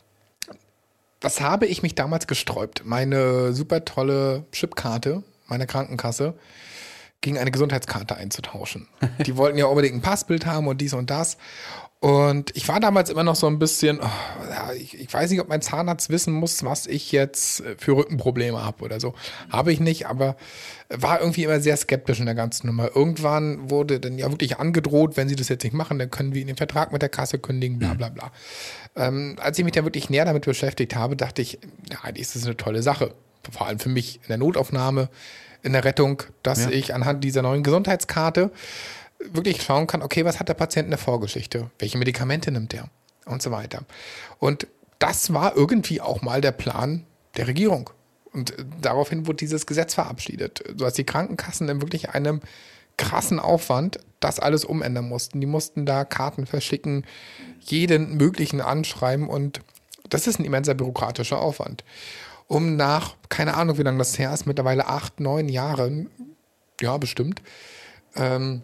das habe ich mich damals gesträubt. Meine super tolle Chipkarte, meine Krankenkasse, gegen eine Gesundheitskarte einzutauschen. Die wollten ja unbedingt ein Passbild haben und dies und das. Und ich war damals immer noch so ein bisschen, oh, ja, ich, ich weiß nicht, ob mein Zahnarzt wissen muss, was ich jetzt für Rückenprobleme habe oder so. Habe ich nicht, aber war irgendwie immer sehr skeptisch in der ganzen Nummer. Irgendwann wurde dann ja wirklich angedroht, wenn sie das jetzt nicht machen, dann können wir den Vertrag mit der Kasse kündigen, bla bla bla. Ähm, als ich mich dann wirklich näher damit beschäftigt habe, dachte ich, ja, eigentlich ist das eine tolle Sache. Vor allem für mich in der Notaufnahme, in der Rettung, dass ja. ich anhand dieser neuen Gesundheitskarte wirklich schauen kann, okay, was hat der Patient in der Vorgeschichte? Welche Medikamente nimmt er? Und so weiter. Und das war irgendwie auch mal der Plan der Regierung. Und daraufhin wurde dieses Gesetz verabschiedet, sodass die Krankenkassen in wirklich einem krassen Aufwand das alles umändern mussten. Die mussten da Karten verschicken, jeden möglichen anschreiben und das ist ein immenser bürokratischer Aufwand. Um nach, keine Ahnung, wie lange das her ist, mittlerweile acht, neun Jahren, ja bestimmt, ähm,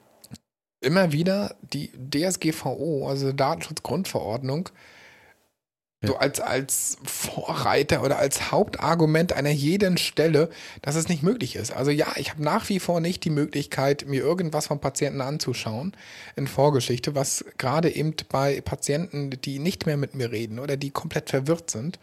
immer wieder die D S G V O, also Datenschutzgrundverordnung, ja. so als, als Vorreiter oder als Hauptargument einer jeden Stelle, dass es nicht möglich ist. Also ja, ich habe nach wie vor nicht die Möglichkeit, mir irgendwas vom Patienten anzuschauen in Vorgeschichte, was gerade eben bei Patienten, die nicht mehr mit mir reden oder die komplett verwirrt sind,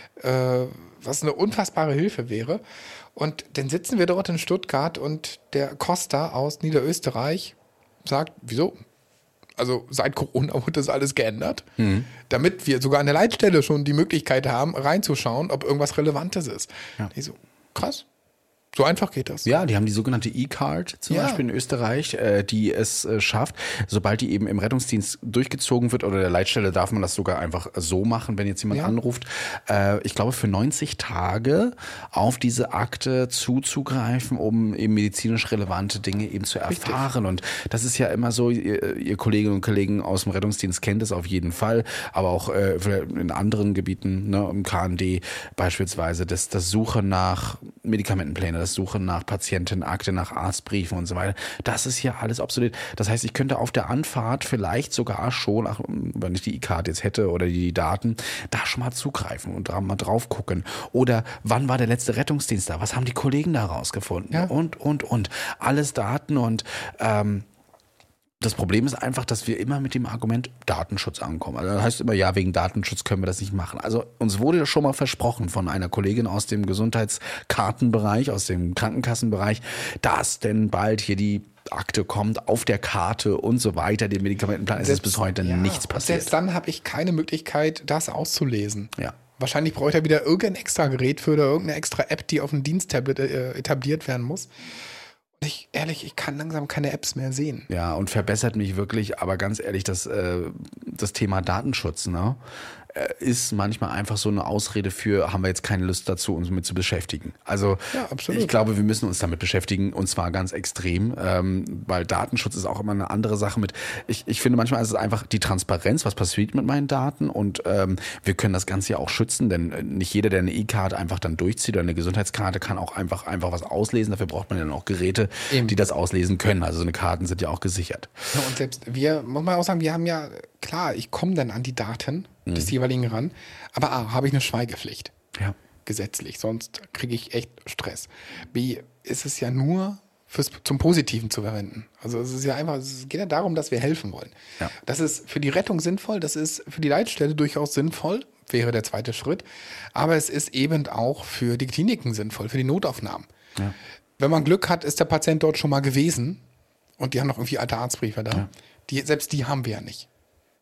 äh, was eine unfassbare Hilfe wäre. Und dann sitzen wir dort in Stuttgart und der Costa aus Niederösterreich sagt, wieso? Also seit Corona wurde das alles geändert, mhm. damit wir sogar an der Leitstelle schon die Möglichkeit haben, reinzuschauen, ob irgendwas Relevantes ist. Ja. Ich so, krass. So einfach geht das. Ja, die haben die sogenannte E-Card zum ja. Beispiel in Österreich, äh, die es äh, schafft, sobald die eben im Rettungsdienst durchgezogen wird oder der Leitstelle, darf man das sogar einfach so machen, wenn jetzt jemand ja. anruft. Äh, ich glaube, für neunzig Tage auf diese Akte zuzugreifen, um eben medizinisch relevante Dinge eben zu erfahren. Richtig. Und das ist ja immer so, ihr, ihr Kolleginnen und Kollegen aus dem Rettungsdienst kennt es auf jeden Fall, aber auch äh, in anderen Gebieten, ne, im K N D beispielsweise, das, das Suche nach Medikamentenplänen, das Suche nach Patientenakte, nach Arztbriefen und so weiter. Das ist ja alles obsolet. Das heißt, ich könnte auf der Anfahrt vielleicht sogar schon, ach, wenn ich die E-Card jetzt hätte oder die Daten, da schon mal zugreifen und da mal drauf gucken. Oder wann war der letzte Rettungsdienst da? Was haben die Kollegen da rausgefunden? Ja. Und, und, und. Alles Daten und ähm, das Problem ist einfach, dass wir immer mit dem Argument Datenschutz ankommen. Also das heißt immer, ja, wegen Datenschutz können wir das nicht machen. Also uns wurde schon mal versprochen von einer Kollegin aus dem Gesundheitskartenbereich, aus dem Krankenkassenbereich, dass denn bald hier die Akte kommt auf der Karte und so weiter, den Medikamentenplan. Es ist bis heute ja, nichts passiert. Selbst dann habe ich keine Möglichkeit, das auszulesen. Ja. Wahrscheinlich brauche ich da wieder irgendein extra Gerät für oder irgendeine extra App, die auf dem Diensttablet äh, etabliert werden muss. Ich, ehrlich, ich kann langsam keine Apps mehr sehen. Ja, und verbessert mich wirklich, aber ganz ehrlich, das, äh, das Thema Datenschutz, ne? ist manchmal einfach so eine Ausrede für, haben wir jetzt keine Lust dazu, uns mit zu beschäftigen. Also Ja, absolut. ich glaube, wir müssen uns damit beschäftigen und zwar ganz extrem, ähm, weil Datenschutz ist auch immer eine andere Sache mit, ich, ich finde manchmal ist es einfach die Transparenz, was passiert mit meinen Daten und ähm, wir können das Ganze ja auch schützen, denn nicht jeder, der eine E-Karte einfach dann durchzieht oder eine Gesundheitskarte, kann auch einfach, einfach was auslesen. Dafür braucht man ja dann auch Geräte, Eben. die das auslesen können. Also so eine Karten sind ja auch gesichert. Ja, und selbst wir, muss man auch sagen, wir haben ja, klar, ich komme dann an die Daten Mhm. des jeweiligen ran, aber A, habe ich eine Schweigepflicht. Ja. Gesetzlich, sonst kriege ich echt Stress. B, ist es ja nur fürs, zum Positiven zu verwenden. Also es ist ja einfach, es geht ja darum, dass wir helfen wollen. Ja. Das ist für die Rettung sinnvoll, das ist für die Leitstelle durchaus sinnvoll, wäre der zweite Schritt, aber es ist eben auch für die Kliniken sinnvoll, für die Notaufnahmen. Ja. Wenn man Glück hat, ist der Patient dort schon mal gewesen und die haben noch irgendwie alte Arztbriefe da. Ja. Die, selbst die haben wir ja nicht.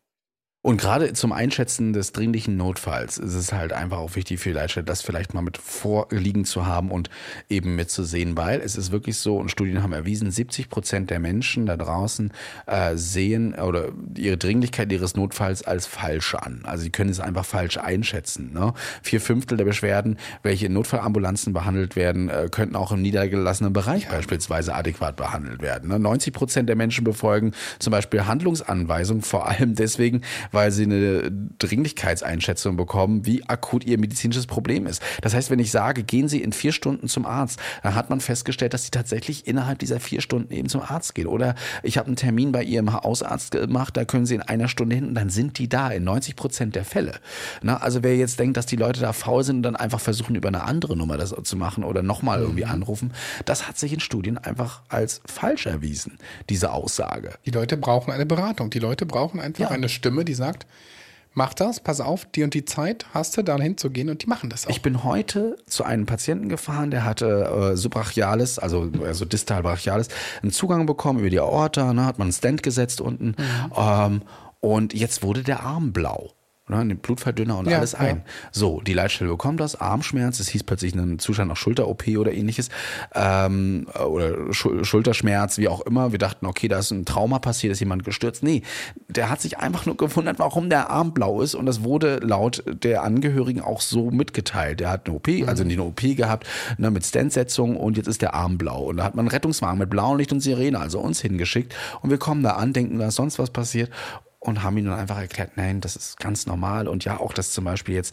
Und gerade zum Einschätzen des dringlichen Notfalls ist es halt einfach auch wichtig für die Leitstelle, das vielleicht mal mit vorliegen zu haben und eben mitzusehen, weil es ist wirklich so, und Studien haben erwiesen, siebzig Prozent der Menschen da draußen äh, sehen oder ihre Dringlichkeit ihres Notfalls als falsch an. Also sie können es einfach falsch einschätzen. Ne? Vier Fünftel der Beschwerden, welche in Notfallambulanzen behandelt werden, äh, könnten auch im niedergelassenen Bereich ja. beispielsweise adäquat behandelt werden. Ne? neunzig Prozent der Menschen befolgen zum Beispiel Handlungsanweisungen, vor allem deswegen, weil sie eine Dringlichkeitseinschätzung bekommen, wie akut ihr medizinisches Problem ist. Das heißt, wenn ich sage, gehen Sie in vier Stunden zum Arzt, dann hat man festgestellt, dass Sie tatsächlich innerhalb dieser vier Stunden eben zum Arzt gehen. Oder ich habe einen Termin bei Ihrem Hausarzt gemacht, da können Sie in einer Stunde hin und dann sind die da in neunzig Prozent der Fälle. Na, also wer jetzt denkt, dass die Leute da faul sind und dann einfach versuchen, über eine andere Nummer das zu machen oder nochmal irgendwie anrufen, das hat sich in Studien einfach als falsch erwiesen, diese Aussage. Die Leute brauchen eine Beratung. Die Leute brauchen einfach Ja. eine Stimme, die sagt, mach das, pass auf, die und die Zeit hast du, da hinzugehen und die machen das auch. Ich bin heute zu einem Patienten gefahren, der hatte äh, Subbrachialis, also, also distal brachialis, einen Zugang bekommen über die Aorta, ne, hat man einen Stent gesetzt unten Mhm. ähm, und jetzt wurde der Arm blau. Ne, den Blutverdünner und Ja, alles ein. ja. So, die Leitstelle bekommt das, Armschmerz, es hieß plötzlich ein Zustand nach Schulter-O P oder ähnliches, ähm, oder Schul- Schulterschmerz, wie auch immer. Wir dachten, okay, da ist ein Trauma passiert, ist jemand gestürzt. Nee, der hat sich einfach nur gewundert, warum der Arm blau ist und das wurde laut der Angehörigen auch so mitgeteilt. Der hat eine O P, also nicht eine O P gehabt, ne, mit Stentsetzung und jetzt ist der Arm blau. Und da hat man einen Rettungswagen mit blauem Licht und Sirene, also uns hingeschickt und wir kommen da an, denken, da ist sonst was passiert. Und haben ihm dann einfach erklärt, nein, das ist ganz normal. Und ja, auch, dass zum Beispiel jetzt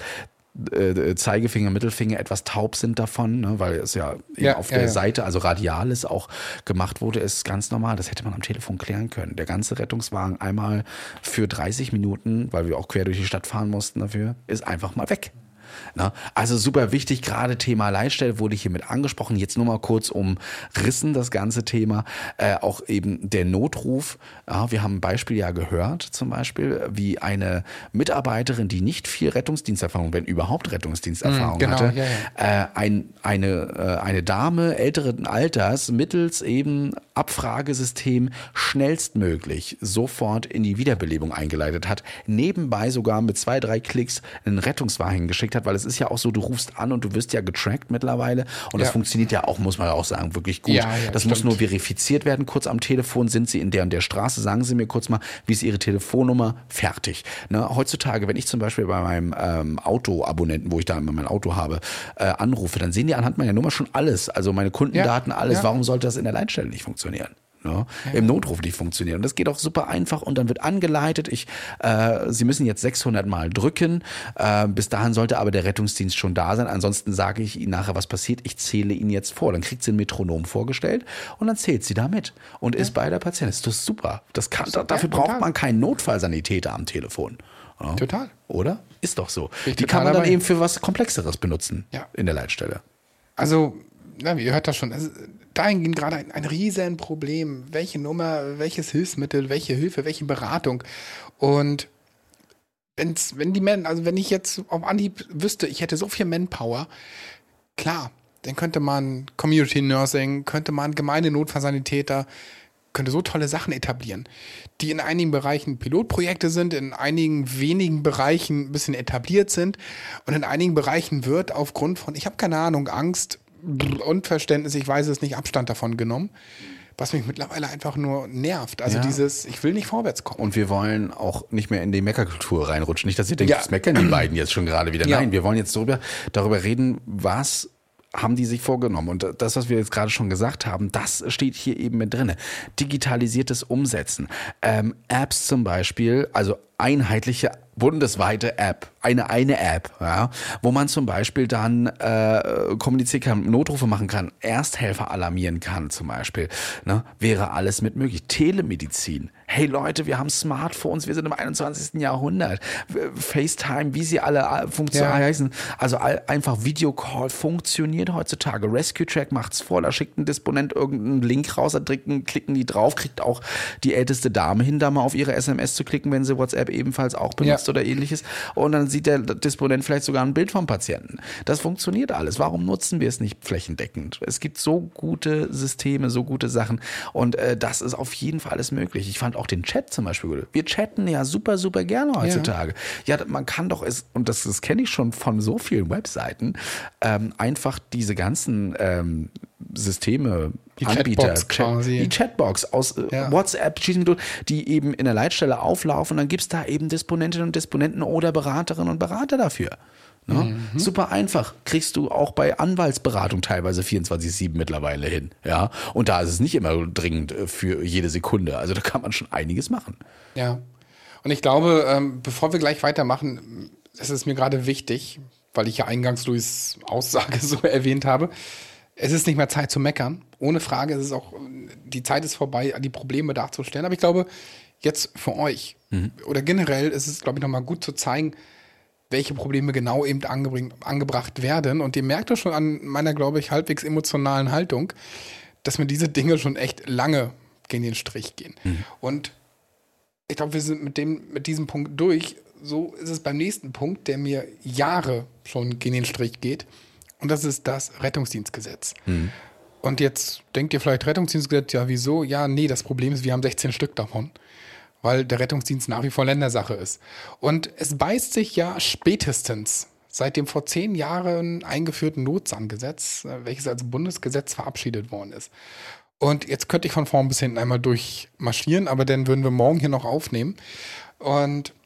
äh, Zeigefinger, Mittelfinger etwas taub sind davon, ne, weil es ja, eben Ja, auf ja, der ja. Seite, also radialis auch gemacht wurde, ist ganz normal. Das hätte man am Telefon klären können. Der ganze Rettungswagen einmal für dreißig Minuten, weil wir auch quer durch die Stadt fahren mussten dafür, ist einfach mal weg. Na, also super wichtig, gerade Thema Leitstelle wurde hiermit angesprochen. Jetzt nur mal kurz umrissen, das ganze Thema. Äh, auch eben der Notruf. Ja, wir haben ein Beispiel ja gehört, zum Beispiel, wie eine Mitarbeiterin, die nicht viel Rettungsdiensterfahrung, wenn überhaupt Rettungsdiensterfahrung Mm, genau, hatte, ja, Äh, ein, eine, äh, eine Dame älteren Alters mittels eben Abfragesystem schnellstmöglich sofort in die Wiederbelebung eingeleitet hat, nebenbei sogar mit zwei, drei Klicks einen Rettungswagen geschickt hat, weil es ist ja auch so, du rufst an und du wirst ja getrackt mittlerweile und das Ja. funktioniert ja auch, muss man auch sagen, wirklich gut. Ja, ja, das muss stimmt. nur verifiziert werden, kurz am Telefon, sind Sie in der und der Straße, sagen Sie mir kurz mal, wie ist Ihre Telefonnummer, fertig. Ne? Heutzutage, wenn ich zum Beispiel bei meinem ähm, Autoabonnenten, wo ich da immer mein Auto habe, äh, anrufe, dann sehen die anhand meiner Nummer schon alles, also meine Kundendaten, Ja, alles. ja. Warum sollte das in der Leitstelle nicht funktionieren? Ja, im Notruf nicht funktionieren. Und das geht auch super einfach und dann wird angeleitet. Ich, äh, Sie müssen jetzt sechshundert Mal drücken. Äh, bis dahin sollte aber der Rettungsdienst schon da sein. Ansonsten sage ich Ihnen nachher, was passiert. Ich zähle Ihnen jetzt vor. Dann kriegt sie ein Metronom vorgestellt und dann zählt sie da mit und ist bei der Patientin. Das ist super. Das kann, Ja, dafür total. braucht man keinen Notfallsanitäter am Telefon. Ja. Total. Oder? Ist doch so. ich Die total kann man dann dabei. eben für was Komplexeres benutzen Ja. in der Leitstelle. Also, na, ihr hört das schon. Also, dahingehend gerade ein, ein riesen Problem. Welche Nummer, welches Hilfsmittel, welche Hilfe, welche Beratung. Und wenn's, wenn die Men, also wenn ich jetzt auf Anhieb wüsste, ich hätte so viel Manpower, klar, dann könnte man Community Nursing, könnte man gemeine Notfallsanitäter, könnte so tolle Sachen etablieren, die in einigen Bereichen Pilotprojekte sind, in einigen wenigen Bereichen ein bisschen etabliert sind und in einigen Bereichen wird aufgrund von, ich habe keine Ahnung, Angst, Unverständnis, ich weiß es nicht, Abstand davon genommen. was mich mittlerweile einfach nur nervt. Also Ja. dieses, ich will nicht vorwärts kommen. Und wir wollen auch nicht mehr in die Meckerkultur reinrutschen. Nicht, dass ihr denkt, Ja. das meckern die beiden jetzt schon gerade wieder. Ja. Nein, wir wollen jetzt darüber, darüber reden, was haben die sich vorgenommen. Und das, was wir jetzt gerade schon gesagt haben, das steht hier eben mit drin. Digitalisiertes Umsetzen. Ähm, Apps zum Beispiel, also einheitliche bundesweite App, eine eine App, ja, wo man zum Beispiel dann äh, kommunizieren kann, Notrufe machen kann, Ersthelfer alarmieren kann zum Beispiel, ne, wäre alles mit möglich. Telemedizin. Hey Leute, wir haben Smartphones, wir sind im einundzwanzigsten Jahrhundert. FaceTime, wie sie alle funktionieren, Ja. heißen. Also all, einfach Videocall funktioniert heutzutage. Rescue Track macht's voll, da schickt ein Disponent irgendeinen Link raus, da drücken, klicken die drauf, kriegt auch die älteste Dame hin, da mal auf ihre S M S zu klicken, wenn sie WhatsApp ebenfalls auch benutzt Ja. oder ähnliches. Und dann sieht der Disponent vielleicht sogar ein Bild vom Patienten. Das funktioniert alles. Warum nutzen wir es nicht flächendeckend? Es gibt so gute Systeme, so gute Sachen und äh, das ist auf jeden Fall alles möglich. Ich fand auch den Chat zum Beispiel gut. Wir chatten ja super, super gerne heutzutage. Ja, ja man kann doch, es, und das, das kenne ich schon von so vielen Webseiten, ähm, einfach diese ganzen ähm, Systeme, Die Anbieter, Chatbox quasi. die Chatbox aus äh, Ja. WhatsApp, schieß mich durch, die eben in der Leitstelle auflaufen, dann gibt's da eben Disponentinnen und Disponenten oder Beraterinnen und Berater dafür. Ne? Mhm. Super einfach. Kriegst du auch bei Anwaltsberatung teilweise vierundzwanzig sieben mittlerweile hin. Ja? Und da ist es nicht immer dringend äh, für jede Sekunde. Also da kann man schon einiges machen. Ja. Und ich glaube, ähm, bevor wir gleich weitermachen, es ist mir gerade wichtig, weil ich ja eingangs Louis' Aussage so erwähnt habe, es ist nicht mehr Zeit zu meckern. Ohne Frage, es ist auch, die Zeit ist vorbei, die Probleme darzustellen. Aber ich glaube, jetzt für euch mhm. oder generell ist es, glaube ich, nochmal gut zu zeigen, welche Probleme genau eben angebring, angebracht werden. Und ihr merkt doch schon an meiner, glaube ich, halbwegs emotionalen Haltung, dass mir diese Dinge schon echt lange gegen den Strich gehen. Mhm. Und ich glaube, wir sind mit dem, mit diesem Punkt durch. So ist es beim nächsten Punkt, der mir Jahre schon gegen den Strich geht. Und das ist das Rettungsdienstgesetz. Mhm. Und jetzt denkt ihr vielleicht, Rettungsdienstgesetz, ja wieso? Ja, nee, das Problem ist, wir haben sechzehn Stück davon, weil der Rettungsdienst nach wie vor Ländersache ist. Und es beißt sich ja spätestens seit dem vor zehn Jahren eingeführten Notsangesetz, welches als Bundesgesetz verabschiedet worden ist. Und jetzt könnte ich von vorn bis hinten einmal durchmarschieren, aber dann würden wir morgen hier noch aufnehmen. Und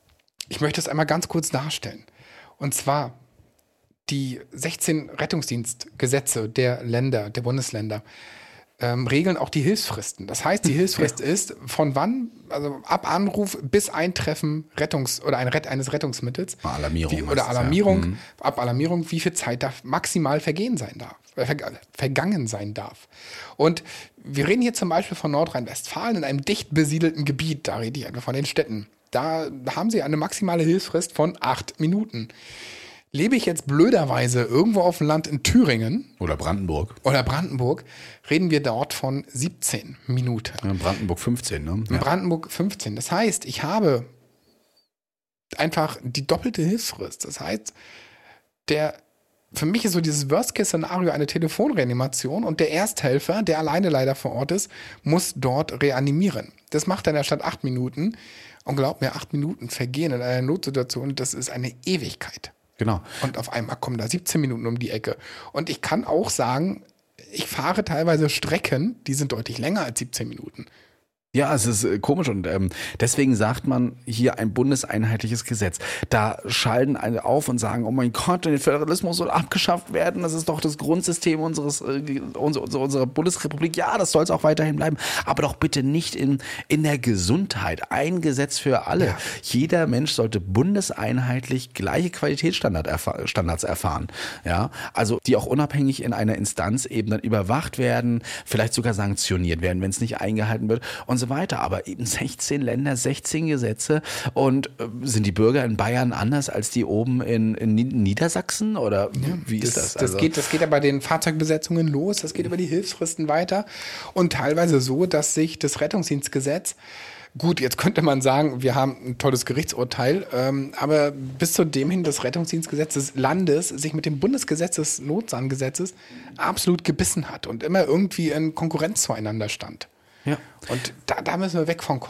ich möchte es einmal ganz kurz darstellen. Und zwar die sechzehn Rettungsdienstgesetze der Länder, der Bundesländer, ähm, regeln auch die Hilfsfristen. Das heißt, die Hilfsfrist ja. ist von wann, also ab Anruf bis Eintreffen Rettungs- oder ein Rett eines Rettungsmittels. Alarmierung. Wie, oder Alarmierung, ja. mhm. ab Alarmierung, wie viel Zeit darf maximal vergehen sein darf, äh, ver- vergangen sein darf. Und wir reden hier zum Beispiel von Nordrhein-Westfalen in einem dicht besiedelten Gebiet, da rede ich einfach von den Städten. Da haben sie eine maximale Hilfsfrist von acht Minuten. Lebe ich jetzt blöderweise irgendwo auf dem Land in Thüringen oder Brandenburg oder Brandenburg, reden wir dort von siebzehn Minuten. In Brandenburg fünfzehn, ne? In Ja. Brandenburg fünfzehn. Das heißt, ich habe einfach die doppelte Hilfsfrist. Das heißt, der für mich ist so dieses Worst-Case-Szenario eine Telefonreanimation und der Ersthelfer, der alleine leider vor Ort ist, muss dort reanimieren. Das macht er statt acht Minuten. Und glaubt mir, acht Minuten vergehen in einer Notsituation, das ist eine Ewigkeit. Genau. Und auf einmal kommen da siebzehn Minuten um die Ecke. Und ich kann auch sagen, ich fahre teilweise Strecken, die sind deutlich länger als siebzehn Minuten. Ja, es ist äh, komisch und ähm, deswegen sagt man hier ein bundeseinheitliches Gesetz. Da schalten alle auf und sagen, oh mein Gott, der Föderalismus soll abgeschafft werden, das ist doch das Grundsystem unseres äh, unserer, unserer Bundesrepublik. Ja, das soll es auch weiterhin bleiben, aber doch bitte nicht in in der Gesundheit. Ein Gesetz für alle. Ja. Jeder Mensch sollte bundeseinheitlich gleiche Qualitätsstandards erfahr- Standards erfahren. Ja, also die auch unabhängig in einer Instanz eben dann überwacht werden, vielleicht sogar sanktioniert werden, wenn es nicht eingehalten wird und so weiter. Aber eben sechzehn Länder, sechzehn Gesetze und äh, sind die Bürger in Bayern anders als die oben in, in Niedersachsen oder ja, wie ist das? Das, Also, das, geht, das geht ja bei den Fahrzeugbesetzungen los, das geht über die Hilfsfristen weiter und teilweise so, dass sich das Rettungsdienstgesetz, gut, jetzt könnte man sagen, wir haben ein tolles Gerichtsurteil, ähm, aber bis zu dem hin das Rettungsdienstgesetz des Landes sich mit dem Bundesgesetz des Notsangesetzes absolut gebissen hat und immer irgendwie in Konkurrenz zueinander stand. Ja. Und da, da müssen wir weg von kommen.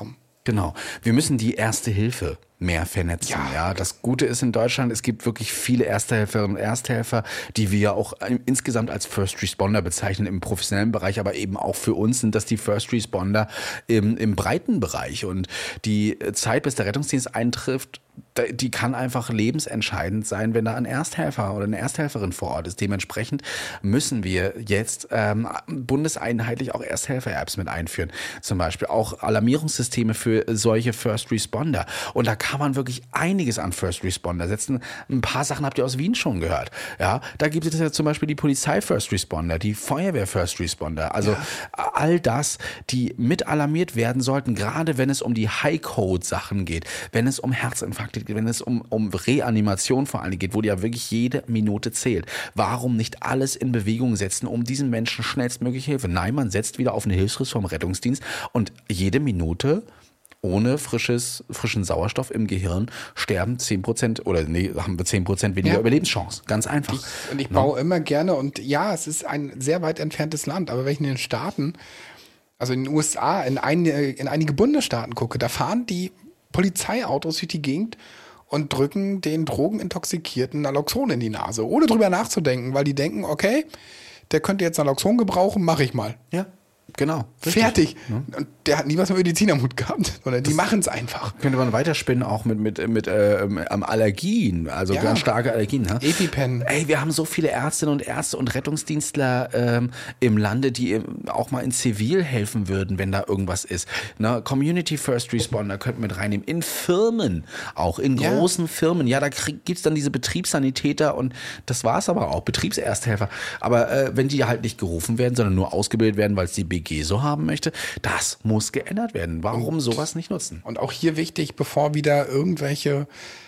Genau. Wir müssen die Erste Hilfe mehr vernetzen. Ja. ja, das Gute ist in Deutschland, es gibt wirklich viele Ersthelferinnen und Ersthelfer, die wir auch insgesamt als First Responder bezeichnen im professionellen Bereich, aber eben auch für uns sind das die First Responder im, im breiten Bereich. Und die Zeit, bis der Rettungsdienst eintrifft, die kann einfach lebensentscheidend sein, wenn da ein Ersthelfer oder eine Ersthelferin vor Ort ist. Dementsprechend müssen wir jetzt ähm, bundeseinheitlich auch Ersthelfer-Apps mit einführen. Zum Beispiel auch Alarmierungssysteme für solche First Responder. Und da kann man wirklich einiges an First Responder setzen. Ein paar Sachen habt ihr aus Wien schon gehört. Ja, da gibt es ja zum Beispiel die Polizei First Responder, die Feuerwehr First Responder. Also ja. all das, die mit alarmiert werden sollten, gerade wenn es um die High-Code-Sachen geht, wenn es um Herzinfarkt geht, wenn es um, um Reanimation vor allem geht, wo ja wirklich jede Minute zählt. Warum nicht alles in Bewegung setzen, um diesen Menschen schnellstmöglich Hilfe? Nein, man setzt wieder auf eine Hilfsfrist vom Rettungsdienst und jede Minute ohne frisches, frischen Sauerstoff im Gehirn sterben zehn Prozent oder nee, haben wir zehn Prozent weniger ja. Überlebenschance. Ganz einfach. Ich, und ich baue no? immer gerne und ja, es ist ein sehr weit entferntes Land, aber wenn ich in den Staaten, also in den U S A, in, ein, in einige Bundesstaaten gucke, da fahren die Polizeiautos durch die Gegend und drücken den drogenintoxikierten Naloxon in die Nase, ohne drüber nachzudenken, weil die denken, okay, der könnte jetzt Naloxon gebrauchen, mache ich mal. Ja. Genau. Richtig. Fertig. Ja. Und der hat nie was mit Medizin am Hut gehabt, sondern die machen es einfach. Könnte man weiterspinnen auch mit, mit, mit äh, Allergien, also ja. ganz starke Allergien. Ne? EpiPen. Ey, wir haben so viele Ärztinnen und Ärzte und Rettungsdienstler ähm, im Lande, die auch mal in Zivil helfen würden, wenn da irgendwas ist. Ne? Community First Responder könnten mit reinnehmen. In Firmen, auch in ja. großen Firmen. Ja, da gibt es dann diese Betriebssanitäter und das war es aber auch, Betriebsersthelfer. Aber äh, wenn die halt nicht gerufen werden, sondern nur ausgebildet werden, weil es die B G so haben möchte, das muss geändert werden. Warum und, sowas nicht nutzen? Und auch hier wichtig, bevor wieder irgendwelche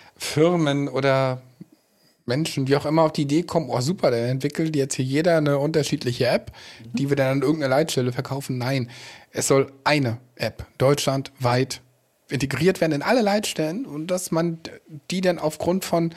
Firmen oder Menschen, wie auch immer, auf die Idee kommen, oh super, dann entwickelt jetzt hier jeder eine unterschiedliche App, mhm. die wir dann an irgendeiner Leitstelle verkaufen. Nein, es soll eine App deutschlandweit integriert werden in alle Leitstellen und dass man die dann aufgrund von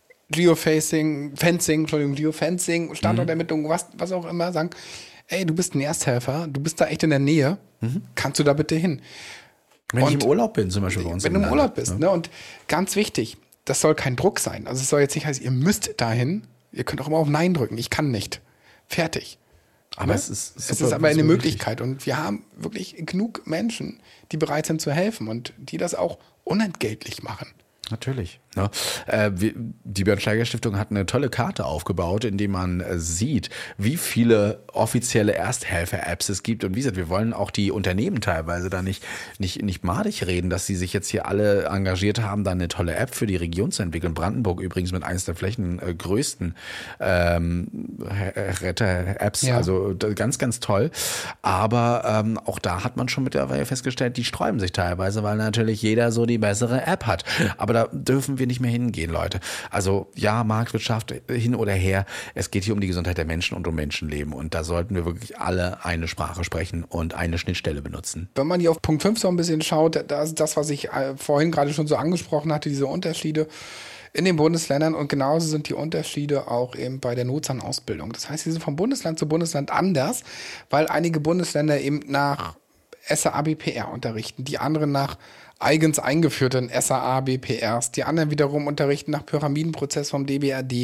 Geofacing, Fencing, Entschuldigung, Geofencing, Standortermittlung, was, was auch immer, sagen, ey, du bist ein Ersthelfer, du bist da echt in der Nähe, mhm. kannst du da bitte hin? Wenn und ich im Urlaub bin, zum Beispiel bei uns. Wenn du im Urlaub bist, ja. ne? Und ganz wichtig, das soll kein Druck sein. Also es soll jetzt nicht heißen, ihr müsst dahin, ihr könnt auch immer auf Nein drücken, ich kann nicht. Fertig. Aber ne? es ist, super, es ist aber eine Möglichkeit wichtig. Und wir haben wirklich genug Menschen, die bereit sind zu helfen und die das auch unentgeltlich machen. Natürlich. Ne? Äh, wir, die Bernd-Steiger-Stiftung hat eine tolle Karte aufgebaut, in der man äh, sieht, wie viele offizielle Ersthelfer-Apps es gibt. Und wie gesagt, wir wollen auch die Unternehmen teilweise da nicht, nicht, nicht madig reden, dass sie sich jetzt hier alle engagiert haben, da eine tolle App für die Region zu entwickeln. Brandenburg übrigens mit eines der flächengrößten ähm, Retter-Apps. Ja. Also ganz, ganz toll. Aber ähm, auch da hat man schon mittlerweile festgestellt, die sträuben sich teilweise, weil natürlich jeder so die bessere App hat. Aber da dürfen wir nicht mehr hingehen, Leute. Also ja, Marktwirtschaft hin oder her. Es geht hier um die Gesundheit der Menschen und um Menschenleben. Und da sollten wir wirklich alle eine Sprache sprechen und eine Schnittstelle benutzen. Wenn man hier auf Punkt fünf so ein bisschen schaut, das, das was ich vorhin gerade schon so angesprochen hatte, diese Unterschiede in den Bundesländern und genauso sind die Unterschiede auch eben bei der Notsan-Ausbildung. Das heißt, die sind vom Bundesland zu Bundesland anders, weil einige Bundesländer eben nach S A A B P R unterrichten, die anderen nach eigens eingeführten S A A B P Rs, die anderen wiederum unterrichten nach Pyramidenprozess vom D B R D.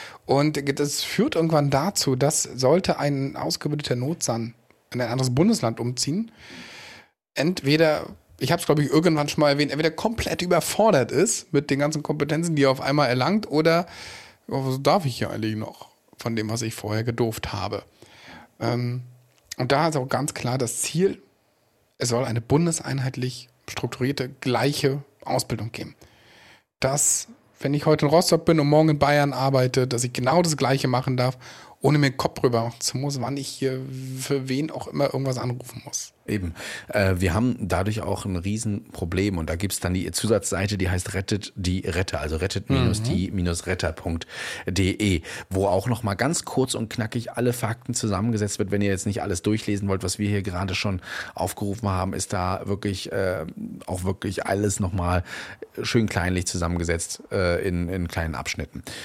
Und das führt irgendwann dazu, dass sollte ein ausgebildeter Notsan in ein anderes Bundesland umziehen, entweder, ich habe es glaube ich irgendwann schon mal erwähnt, entweder komplett überfordert ist mit den ganzen Kompetenzen, die er auf einmal erlangt, oder oh, was darf ich hier eigentlich noch von dem, was ich vorher gedurft habe. Ähm, und da ist auch ganz klar das Ziel, es soll eine bundeseinheitlich strukturierte, gleiche Ausbildung geben. Dass, wenn ich heute in Rostock bin und morgen in Bayern arbeite, dass ich genau das Gleiche machen darf, ohne mir den Kopf drüber machen zu muss, wann ich hier für wen auch immer irgendwas anrufen muss. Eben. Äh, wir haben dadurch auch ein Riesenproblem und da gibt es dann die Zusatzseite, die heißt Rettet die Retter, also rettet-die-retter punkt de, wo auch nochmal ganz kurz und knackig alle Fakten zusammengesetzt wird. Wenn ihr jetzt nicht alles durchlesen wollt, was wir hier gerade schon aufgerufen haben, ist da wirklich äh, auch wirklich alles nochmal schön kleinlich zusammengesetzt äh, in, in kleinen Abschnitten.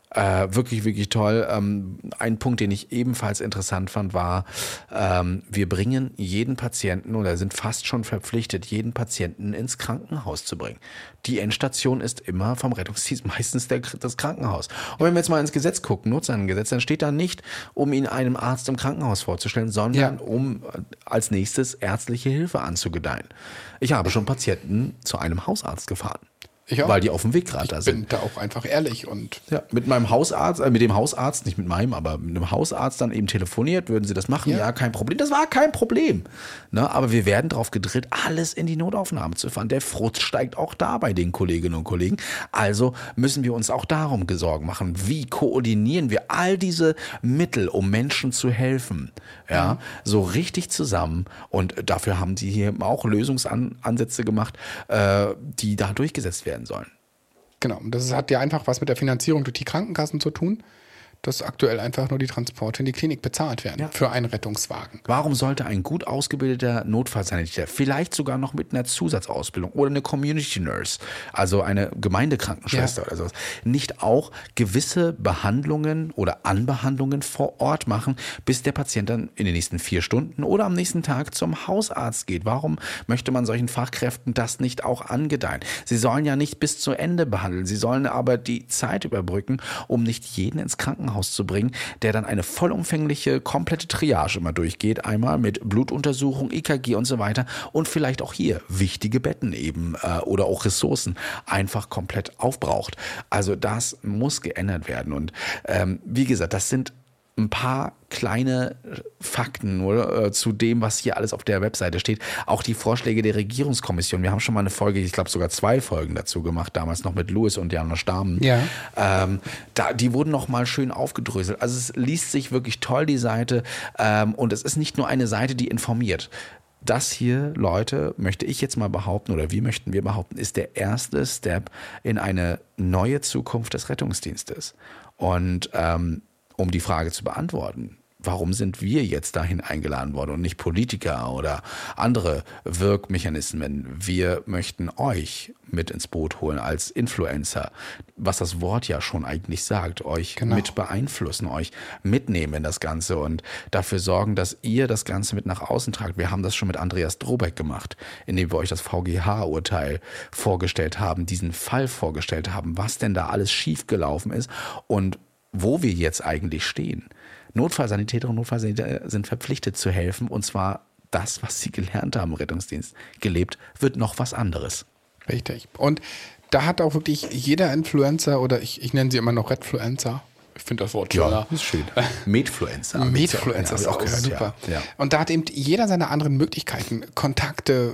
Äh, wirklich, wirklich toll. Ähm, ein Punkt, den ich ebenfalls interessant fand, war, ähm, wir bringen jeden Patienten oder sind fast schon verpflichtet, jeden Patienten ins Krankenhaus zu bringen. Die Endstation ist immer vom Rettungsdienst meistens der, das Krankenhaus. Und wenn wir jetzt mal ins Gesetz gucken, Notfallgesetz, dann steht da nicht, um ihn einem Arzt im Krankenhaus vorzustellen, sondern Ja. um als nächstes ärztliche Hilfe anzugedeihen. Ich habe schon Patienten zu einem Hausarzt gefahren. Ich auch. Weil die auf dem Weg gerade da Ich sind. bin da auch einfach ehrlich und Ja, mit meinem Hausarzt, äh, mit dem Hausarzt, nicht mit meinem, aber mit einem Hausarzt dann eben telefoniert, würden sie das machen? Ja, Ja. kein Problem. Das war kein Problem. Ne, aber wir werden darauf gedrillt, alles in die Notaufnahme zu fahren. Der Frust steigt auch da bei den Kolleginnen und Kollegen. Also müssen wir uns auch darum Sorgen machen. Wie koordinieren wir all diese Mittel, um Menschen zu helfen? Ja, mhm. so richtig zusammen. Und dafür haben die hier auch Lösungsansätze gemacht, äh, die da durchgesetzt werden sollen. genau. Und das hat ja einfach was mit der Finanzierung durch die Krankenkassen zu tun, dass aktuell einfach nur die Transporte in die Klinik bezahlt werden Ja. für einen Rettungswagen. Warum sollte ein gut ausgebildeter Notfallsanitäter, vielleicht sogar noch mit einer Zusatzausbildung oder eine Community Nurse, also eine Gemeindekrankenschwester Ja. oder sowas, nicht auch gewisse Behandlungen oder Anbehandlungen vor Ort machen, bis der Patient dann in den nächsten vier Stunden oder am nächsten Tag zum Hausarzt geht? Warum möchte man solchen Fachkräften das nicht auch angedeihen? Sie sollen ja nicht bis zu Ende behandeln, sie sollen aber die Zeit überbrücken, um nicht jeden ins Krankenhaus zu bringen, der dann eine vollumfängliche, komplette Triage immer durchgeht, einmal mit Blutuntersuchung, E K G und so weiter und vielleicht auch hier wichtige Betten eben äh, oder auch Ressourcen einfach komplett aufbraucht. Also das muss geändert werden und ähm, wie gesagt, das sind ein paar kleine Fakten nur äh, zu dem, was hier alles auf der Webseite steht. Auch die Vorschläge der Regierungskommission. Wir haben schon mal eine Folge, ich glaube sogar zwei Folgen dazu gemacht, damals noch mit Louis und Jana Stamen. Ja. Ähm, da, die wurden noch mal schön aufgedröselt. Also es liest sich wirklich toll, die Seite. Ähm, und es ist nicht nur eine Seite, die informiert. Das hier, Leute, möchte ich jetzt mal behaupten, oder wie möchten wir behaupten, ist der erste Step in eine neue Zukunft des Rettungsdienstes. Und ähm, um die Frage zu beantworten, warum sind wir jetzt dahin eingeladen worden und nicht Politiker oder andere Wirkmechanismen? Wir möchten euch mit ins Boot holen als Influencer, was das Wort ja schon eigentlich sagt, euch Genau. mit beeinflussen, euch mitnehmen in das Ganze und dafür sorgen, dass ihr das Ganze mit nach außen tragt. Wir haben das schon mit Andreas Drobeck gemacht, indem wir euch das V G H-Urteil vorgestellt haben, diesen Fall vorgestellt haben, was denn da alles schiefgelaufen ist und wo wir jetzt eigentlich stehen. Notfallsanitäterinnen und Notfallsanitäter sind verpflichtet zu helfen und zwar das, was sie gelernt haben im Rettungsdienst. Gelebt wird noch was anderes. Richtig. Und da hat auch wirklich jeder Influencer oder ich, ich nenne sie immer noch Redfluencer. Ich finde das Wort schöner. ist schön. Medfluencer. Medfluencer ist auch gehört, super. Ja. Ja. Und da hat eben jeder seine anderen Möglichkeiten, Kontakte,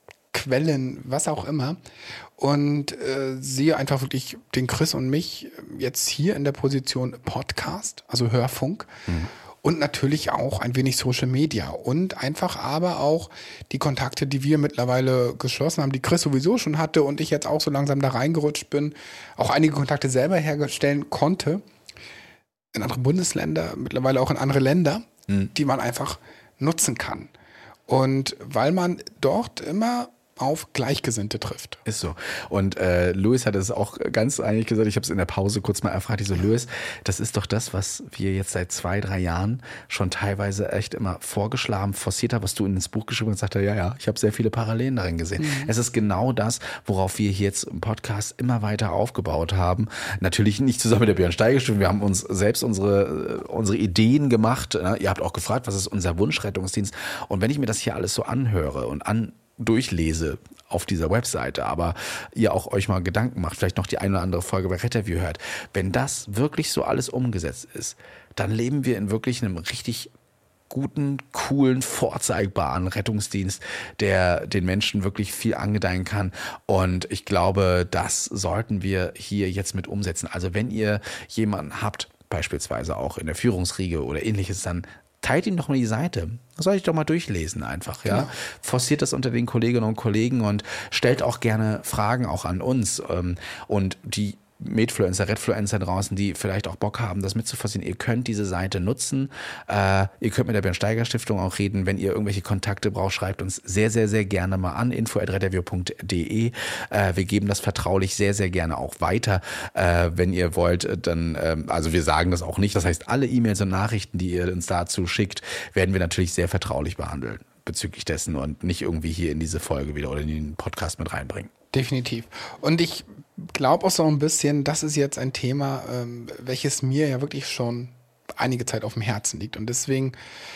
Quellen, was auch immer. Und äh, sehe einfach wirklich den Chris und mich jetzt hier in der Position Podcast, also Hörfunk. Mhm. Und natürlich auch ein wenig Social Media und einfach aber auch die Kontakte, die wir mittlerweile geschlossen haben, die Chris sowieso schon hatte und ich jetzt auch so langsam da reingerutscht bin, auch einige Kontakte selber herstellen konnte in andere Bundesländer, mittlerweile auch in andere Länder, mhm. die man einfach nutzen kann. Und weil man dort immer auf Gleichgesinnte trifft. Ist so. Und äh, Louis hat es auch ganz eigentlich gesagt, ich habe es in der Pause kurz mal erfragt, ich so, Louis, das ist doch das, was wir jetzt seit zwei, drei Jahren schon teilweise echt immer vorgeschlagen, forciert haben, was du ins Buch geschrieben hast, sagte, ja, ja, ich habe sehr viele Parallelen darin gesehen. Mhm. Es ist genau das, worauf wir hier jetzt im Podcast immer weiter aufgebaut haben. Natürlich nicht zusammen mit der Björn Steiger, wir haben uns selbst unsere, unsere Ideen gemacht. Ne? Ihr habt auch gefragt, was ist unser Wunschrettungsdienst? Und wenn ich mir das hier alles so anhöre und an durchlese auf dieser Webseite, aber ihr auch euch mal Gedanken macht, vielleicht noch die eine oder andere Folge bei Retterview hört, wenn das wirklich so alles umgesetzt ist, dann leben wir in wirklich einem richtig guten, coolen, vorzeigbaren Rettungsdienst, der den Menschen wirklich viel angedeihen kann. Und ich glaube, das sollten wir hier jetzt mit umsetzen. Also wenn ihr jemanden habt, beispielsweise auch in der Führungsriege oder ähnliches, dann teilt ihm doch mal die Seite. Das soll ich doch mal durchlesen einfach, ja. Genau. Forciert das unter den Kolleginnen und Kollegen und stellt auch gerne Fragen auch an uns. Und die Medfluencer, Redfluencer draußen, die vielleicht auch Bock haben, das mitzuvollziehen. Ihr könnt diese Seite nutzen. Äh, ihr könnt mit der Björn-Steiger-Stiftung auch reden. Wenn ihr irgendwelche Kontakte braucht, schreibt uns sehr, sehr, sehr gerne mal an. info at retterview punkt de. Äh, wir geben das vertraulich sehr, sehr gerne auch weiter. Äh, wenn ihr wollt, dann, äh, also wir sagen das auch nicht. Das heißt, alle E-Mails und Nachrichten, die ihr uns dazu schickt, werden wir natürlich sehr vertraulich behandeln bezüglich dessen und nicht irgendwie hier in diese Folge wieder oder in den Podcast mit reinbringen. Definitiv. Und ich glaube auch so ein bisschen, das ist jetzt ein Thema, ähm, welches mir ja wirklich schon einige Zeit auf dem Herzen liegt. Und deswegen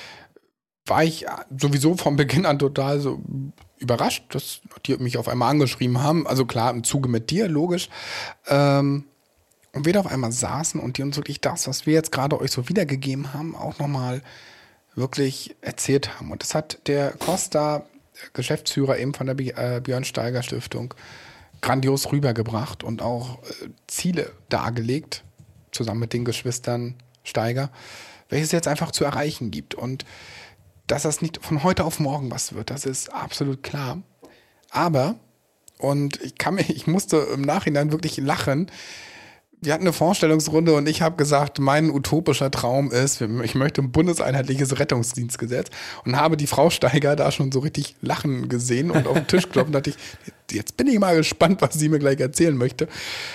war ich sowieso von Beginn an total so überrascht, dass die mich auf einmal angeschrieben haben. Also klar, im Zuge mit dir, logisch. Ähm, und wir da auf einmal saßen und die uns wirklich das, was wir jetzt gerade euch so wiedergegeben haben, auch nochmal wirklich erzählt haben. Und das hat der Costa, Geschäftsführer eben von der Björn-Steiger-Stiftung, grandios rübergebracht und auch äh, Ziele dargelegt, zusammen mit den Geschwistern Steiger, welches jetzt einfach zu erreichen gibt. Und dass das nicht von heute auf morgen was wird, das ist absolut klar. Aber, und ich kann mir, ich musste im Nachhinein wirklich lachen, wir hatten eine Vorstellungsrunde und ich habe gesagt, mein utopischer Traum ist, ich möchte ein bundeseinheitliches Rettungsdienstgesetz und habe die Frau Steiger da schon so richtig lachen gesehen und auf den Tisch klopfen und dachte ich, jetzt bin ich mal gespannt, was sie mir gleich erzählen möchte.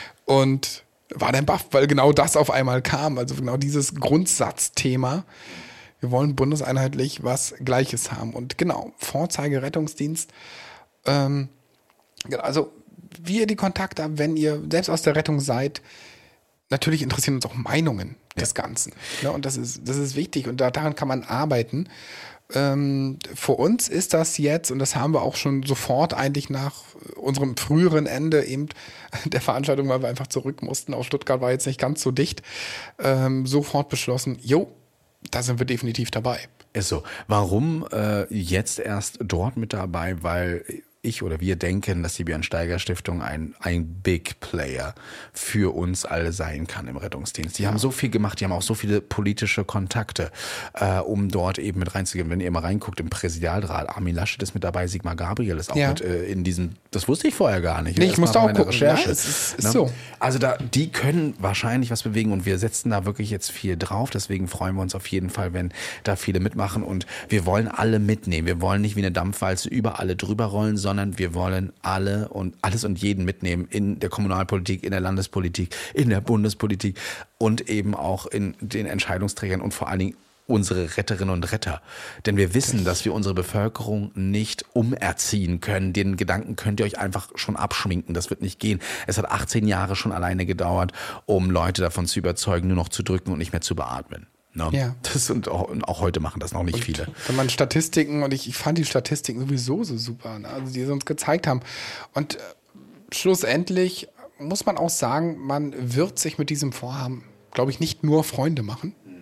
Und war dann baff, weil genau das auf einmal kam, also genau dieses Grundsatzthema. Wir wollen bundeseinheitlich was Gleiches haben. Und genau, Vorzeigerettungsdienst, ähm, also wie ihr die Kontakte habt, wenn ihr selbst aus der Rettung seid, natürlich interessieren uns auch Meinungen des Ganzen. Ja, und das ist, das ist wichtig und da, daran kann man arbeiten. Ähm, für uns ist das jetzt, und das haben wir auch schon sofort eigentlich nach unserem früheren Ende eben der Veranstaltung, weil wir einfach zurück mussten, aus Stuttgart war jetzt nicht ganz so dicht, ähm, sofort beschlossen, jo, da sind wir definitiv dabei. Ist so. Warum äh, jetzt erst dort mit dabei? Weil ich oder wir denken, dass die Björn-Steiger-Stiftung ein, ein Big Player für uns alle sein kann im Rettungsdienst. Die ja. haben so viel gemacht, die haben auch so viele politische Kontakte, äh, um dort eben mit reinzugehen. Wenn ihr mal reinguckt im Präsidialrat, Armin Laschet ist mit dabei, Sigmar Gabriel ist auch ja. mit äh, in diesem, das wusste ich vorher gar nicht. Nee, ich musste auch gucken. Recherche. Ja, es ist, ist so. Also da, die können wahrscheinlich was bewegen und wir setzen da wirklich jetzt viel drauf. Deswegen freuen wir uns auf jeden Fall, wenn da viele mitmachen und wir wollen alle mitnehmen. Wir wollen nicht wie eine Dampfwalze über alle drüber rollen, sondern wir wollen alle und alles und jeden mitnehmen in der Kommunalpolitik, in der Landespolitik, in der Bundespolitik und eben auch in den Entscheidungsträgern und vor allen Dingen unsere Retterinnen und Retter. Denn wir wissen, dass wir unsere Bevölkerung nicht umerziehen können. Den Gedanken könnt ihr euch einfach schon abschminken. Das wird nicht gehen. Es hat achtzehn Jahre schon alleine gedauert, um Leute davon zu überzeugen, nur noch zu drücken und nicht mehr zu beatmen. Ne? Ja. Das und auch, und auch heute machen das noch nicht und viele. Wenn man Statistiken, und ich, ich fand die Statistiken sowieso so super, ne? Also die sie uns gezeigt haben. Und äh, schlussendlich muss man auch sagen, man wird sich mit diesem Vorhaben, glaube ich, nicht nur Freunde machen. Mhm.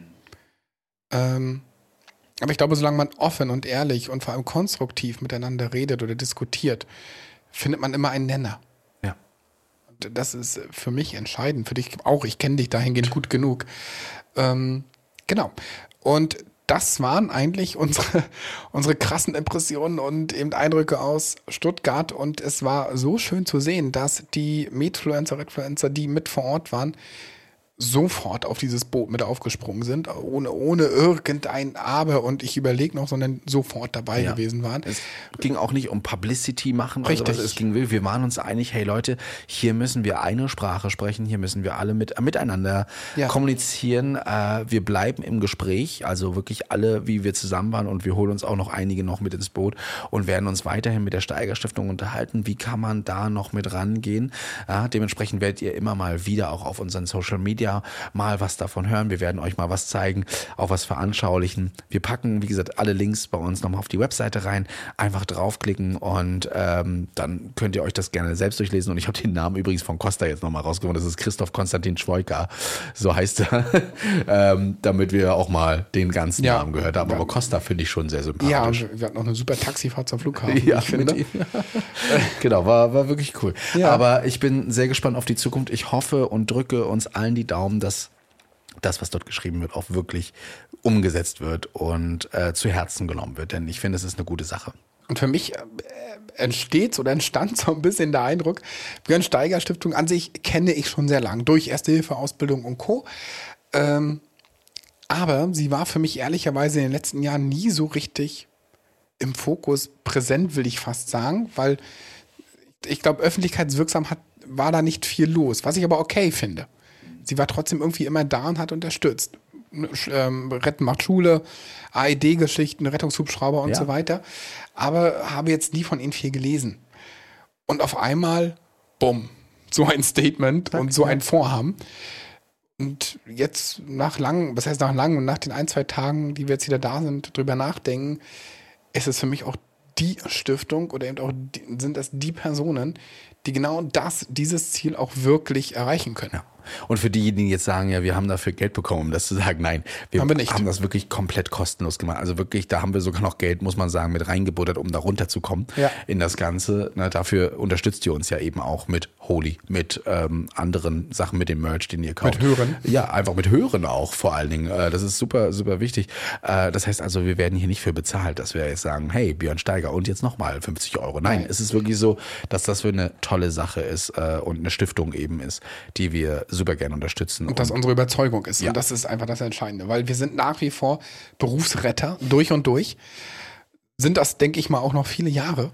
Ähm, aber ich glaube, solange man offen und ehrlich und vor allem konstruktiv miteinander redet oder diskutiert, findet man immer einen Nenner. Ja. Und das ist für mich entscheidend, für dich auch. Ich kenne dich dahingehend gut genug. Ähm, Genau. Und das waren eigentlich unsere, unsere krassen Impressionen und eben Eindrücke aus Stuttgart. Und es war so schön zu sehen, dass die Medfluencer, Redfluencer, die mit vor Ort waren, sofort auf dieses Boot mit aufgesprungen sind, ohne, ohne irgendein Aber und ich überlege noch, sondern sofort dabei ja. gewesen waren. Es ging auch nicht um Publicity machen. Richtig. Also, es ging, wir waren uns einig, hey Leute, hier müssen wir eine Sprache sprechen, hier müssen wir alle mit, miteinander ja. kommunizieren. Äh, wir bleiben im Gespräch, also wirklich alle, wie wir zusammen waren und wir holen uns auch noch einige noch mit ins Boot und werden uns weiterhin mit der Steiger-Stiftung unterhalten. Wie kann man da noch mit rangehen? Ja, dementsprechend werdet ihr immer mal wieder auch auf unseren Social Media mal was davon hören. Wir werden euch mal was zeigen, auch was veranschaulichen. Wir packen, wie gesagt, alle Links bei uns nochmal auf die Webseite rein. Einfach draufklicken und ähm, dann könnt ihr euch das gerne selbst durchlesen. Und ich habe den Namen übrigens von Costa jetzt nochmal rausgefunden. Das ist Christoph Konstantin Schwoika. So heißt er. ähm, damit wir auch mal den ganzen ja. Namen gehört haben. Aber Costa finde ich schon sehr sympathisch. Ja, und wir hatten noch eine super Taxifahrt zum Flughafen. Ja, ich finde. Genau, war, war wirklich cool. Ja. Aber ich bin sehr gespannt auf die Zukunft. Ich hoffe und drücke uns allen die Daumen, dass das, was dort geschrieben wird, auch wirklich umgesetzt wird und äh, zu Herzen genommen wird. Denn ich finde, es ist eine gute Sache. Und für mich äh, entsteht oder entstand so ein bisschen der Eindruck, Björn Steiger Stiftung an sich kenne ich schon sehr lang, durch Erste-Hilfe-Ausbildung und Co. Ähm, aber sie war für mich ehrlicherweise in den letzten Jahren nie so richtig im Fokus präsent, will ich fast sagen, weil ich glaube, öffentlichkeitswirksam hat, war da nicht viel los, was ich aber okay finde. Sie war trotzdem irgendwie immer da und hat unterstützt. Ähm, Retten macht Schule, A E D-Geschichten, Rettungshubschrauber und Ja. so weiter. Aber habe jetzt nie von ihnen viel gelesen. Und auf einmal, bumm, so ein Statement und so ein Vorhaben. Und jetzt nach lang, was heißt nach lang und nach den ein, zwei Tagen, die wir jetzt wieder da sind, drüber nachdenken, ist es für mich auch die Stiftung oder eben auch die, sind das die Personen, die genau das, dieses Ziel auch wirklich erreichen können. Ja. Und für diejenigen, die jetzt sagen, ja, wir haben dafür Geld bekommen, um das zu sagen, nein, wir Haben wir nicht. haben das wirklich komplett kostenlos gemacht. Also wirklich, da haben wir sogar noch Geld, muss man sagen, mit reingebuttert, um da runterzukommen Ja. in das Ganze. Na, dafür unterstützt ihr uns ja eben auch mit Holy, mit ähm, anderen Sachen, mit dem Merch, den ihr kauft. Mit Hören. Ja, einfach mit Hören auch vor allen Dingen. Äh, das ist super, super wichtig. Äh, das heißt also, wir werden hier nicht für bezahlt, dass wir jetzt sagen, hey, Björn Steiger und jetzt nochmal fünfzig Euro. Nein, Nein. es ist wirklich so, dass das für eine tolle Sache ist äh, und eine Stiftung eben ist, die wir super gerne unterstützen. Und das unsere Überzeugung ist. Ja. Und das ist einfach das Entscheidende. Weil wir sind nach wie vor Berufsretter, durch und durch. Sind das, denke ich mal, auch noch viele Jahre.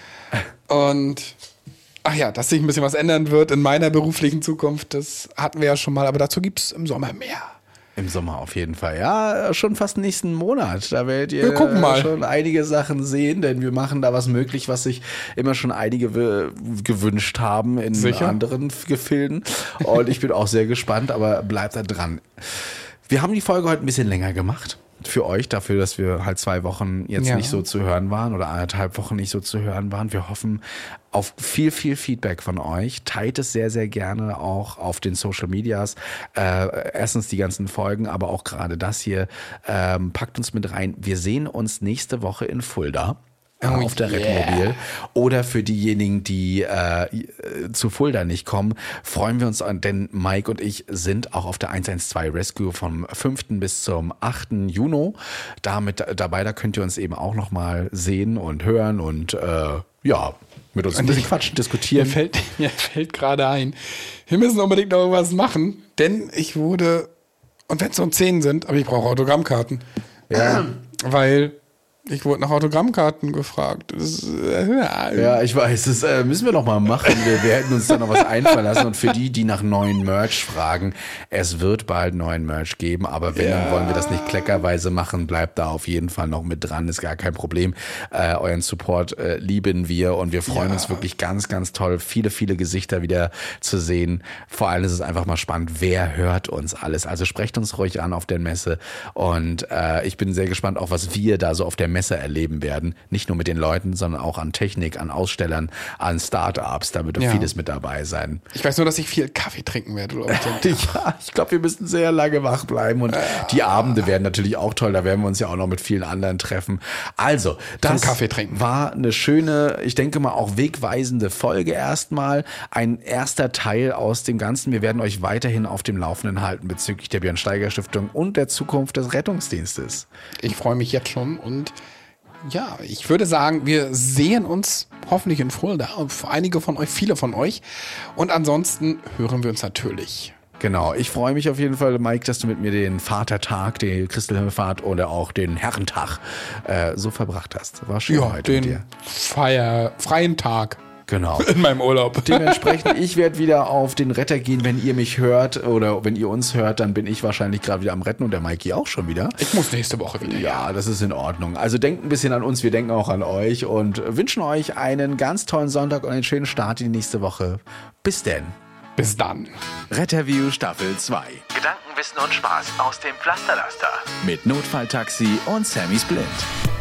Und ach ja, dass sich ein bisschen was ändern wird in meiner beruflichen Zukunft, das hatten wir ja schon mal. Aber dazu gibt es im Sommer mehr. Im Sommer auf jeden Fall. Ja, schon fast nächsten Monat. Da werdet ihr Wir gucken mal. schon einige Sachen sehen, denn wir machen da was möglich, was sich immer schon einige w- gewünscht haben in Sicher? anderen Gefilden. Und ich bin auch sehr gespannt, aber bleibt da dran. Wir haben die Folge heute ein bisschen länger gemacht. Für euch, dafür, dass wir halt zwei Wochen jetzt Ja. nicht so zu hören waren oder anderthalb Wochen nicht so zu hören waren. Wir hoffen auf viel, viel Feedback von euch. Teilt es sehr, sehr gerne auch auf den Social Medias. Äh, erstens die ganzen Folgen, aber auch gerade das hier. Ähm, packt uns mit rein. Wir sehen uns nächste Woche in Fulda. Oh Auf der yeah. Redmobil. Oder für diejenigen, die äh, zu Fulda nicht kommen, freuen wir uns an, denn Mike und ich sind auch auf der eins eins zwei Rescue vom fünften bis zum achten Juni. Damit dabei, da könnt ihr uns eben auch nochmal sehen und hören und äh, ja, mit uns ein bisschen quatschen, Mir diskutieren. fällt, mir fällt gerade ein, wir müssen unbedingt noch irgendwas machen, denn ich wurde, und wenn es nur zehn sind, aber ich brauche Autogrammkarten. Ja. Weil ich wurde nach Autogrammkarten gefragt. Das, äh, ja. Ja, ich weiß, das äh, müssen wir noch mal machen. Wir, wir hätten uns da noch was einfallen lassen. Und für die, die nach neuen Merch fragen, es wird bald neuen Merch geben. Aber wenn, dann wollen wir das nicht kleckerweise machen. Bleibt da auf jeden Fall noch mit dran, ist gar kein Problem. Äh, euren Support äh, lieben wir und wir freuen Ja. uns wirklich ganz, ganz toll, viele, viele Gesichter wieder zu sehen. Vor allem ist es einfach mal spannend, wer hört uns alles. Also sprecht uns ruhig an auf der Messe. Und äh, ich bin sehr gespannt, auch was wir da so auf der Messe erleben werden. Nicht nur mit den Leuten, sondern auch an Technik, an Ausstellern, an Start-ups. Da wird Ja. vieles mit dabei sein. Ich weiß nur, dass ich viel Kaffee trinken werde. Oder Ja, ich glaube, wir müssen sehr lange wach bleiben und die Abende werden natürlich auch toll. Da werden wir uns ja auch noch mit vielen anderen treffen. Also, das Kaffee trinken. war eine schöne, ich denke mal auch wegweisende Folge erstmal. Ein erster Teil aus dem Ganzen. Wir werden euch weiterhin auf dem Laufenden halten bezüglich der Björn Steiger Stiftung und der Zukunft des Rettungsdienstes. Ich freue mich jetzt schon und ja, ich würde sagen, wir sehen uns hoffentlich in Fulda. Einige von euch, viele von euch. Und ansonsten hören wir uns natürlich. Genau, ich freue mich auf jeden Fall, Mike, dass du mit mir den Vatertag, die Christelhimmelfahrt oder auch den Herrentag äh, so verbracht hast. War schön Ja, heute mit den dir. Feier, freien Tag Genau. in meinem Urlaub. Dementsprechend, ich werde wieder auf den Retter gehen, wenn ihr mich hört oder wenn ihr uns hört, dann bin ich wahrscheinlich gerade wieder am Retten und der Mikey auch schon wieder. Ich muss nächste Woche wieder. Ja, das ist in Ordnung. Also denkt ein bisschen an uns, wir denken auch an euch und wünschen euch einen ganz tollen Sonntag und einen schönen Start in die nächste Woche. Bis denn. Bis dann. Retterview Staffel zwei. Gedanken, Wissen und Spaß aus dem Pflasterlaster. Mit Notfalltaxi und Sammys Blind.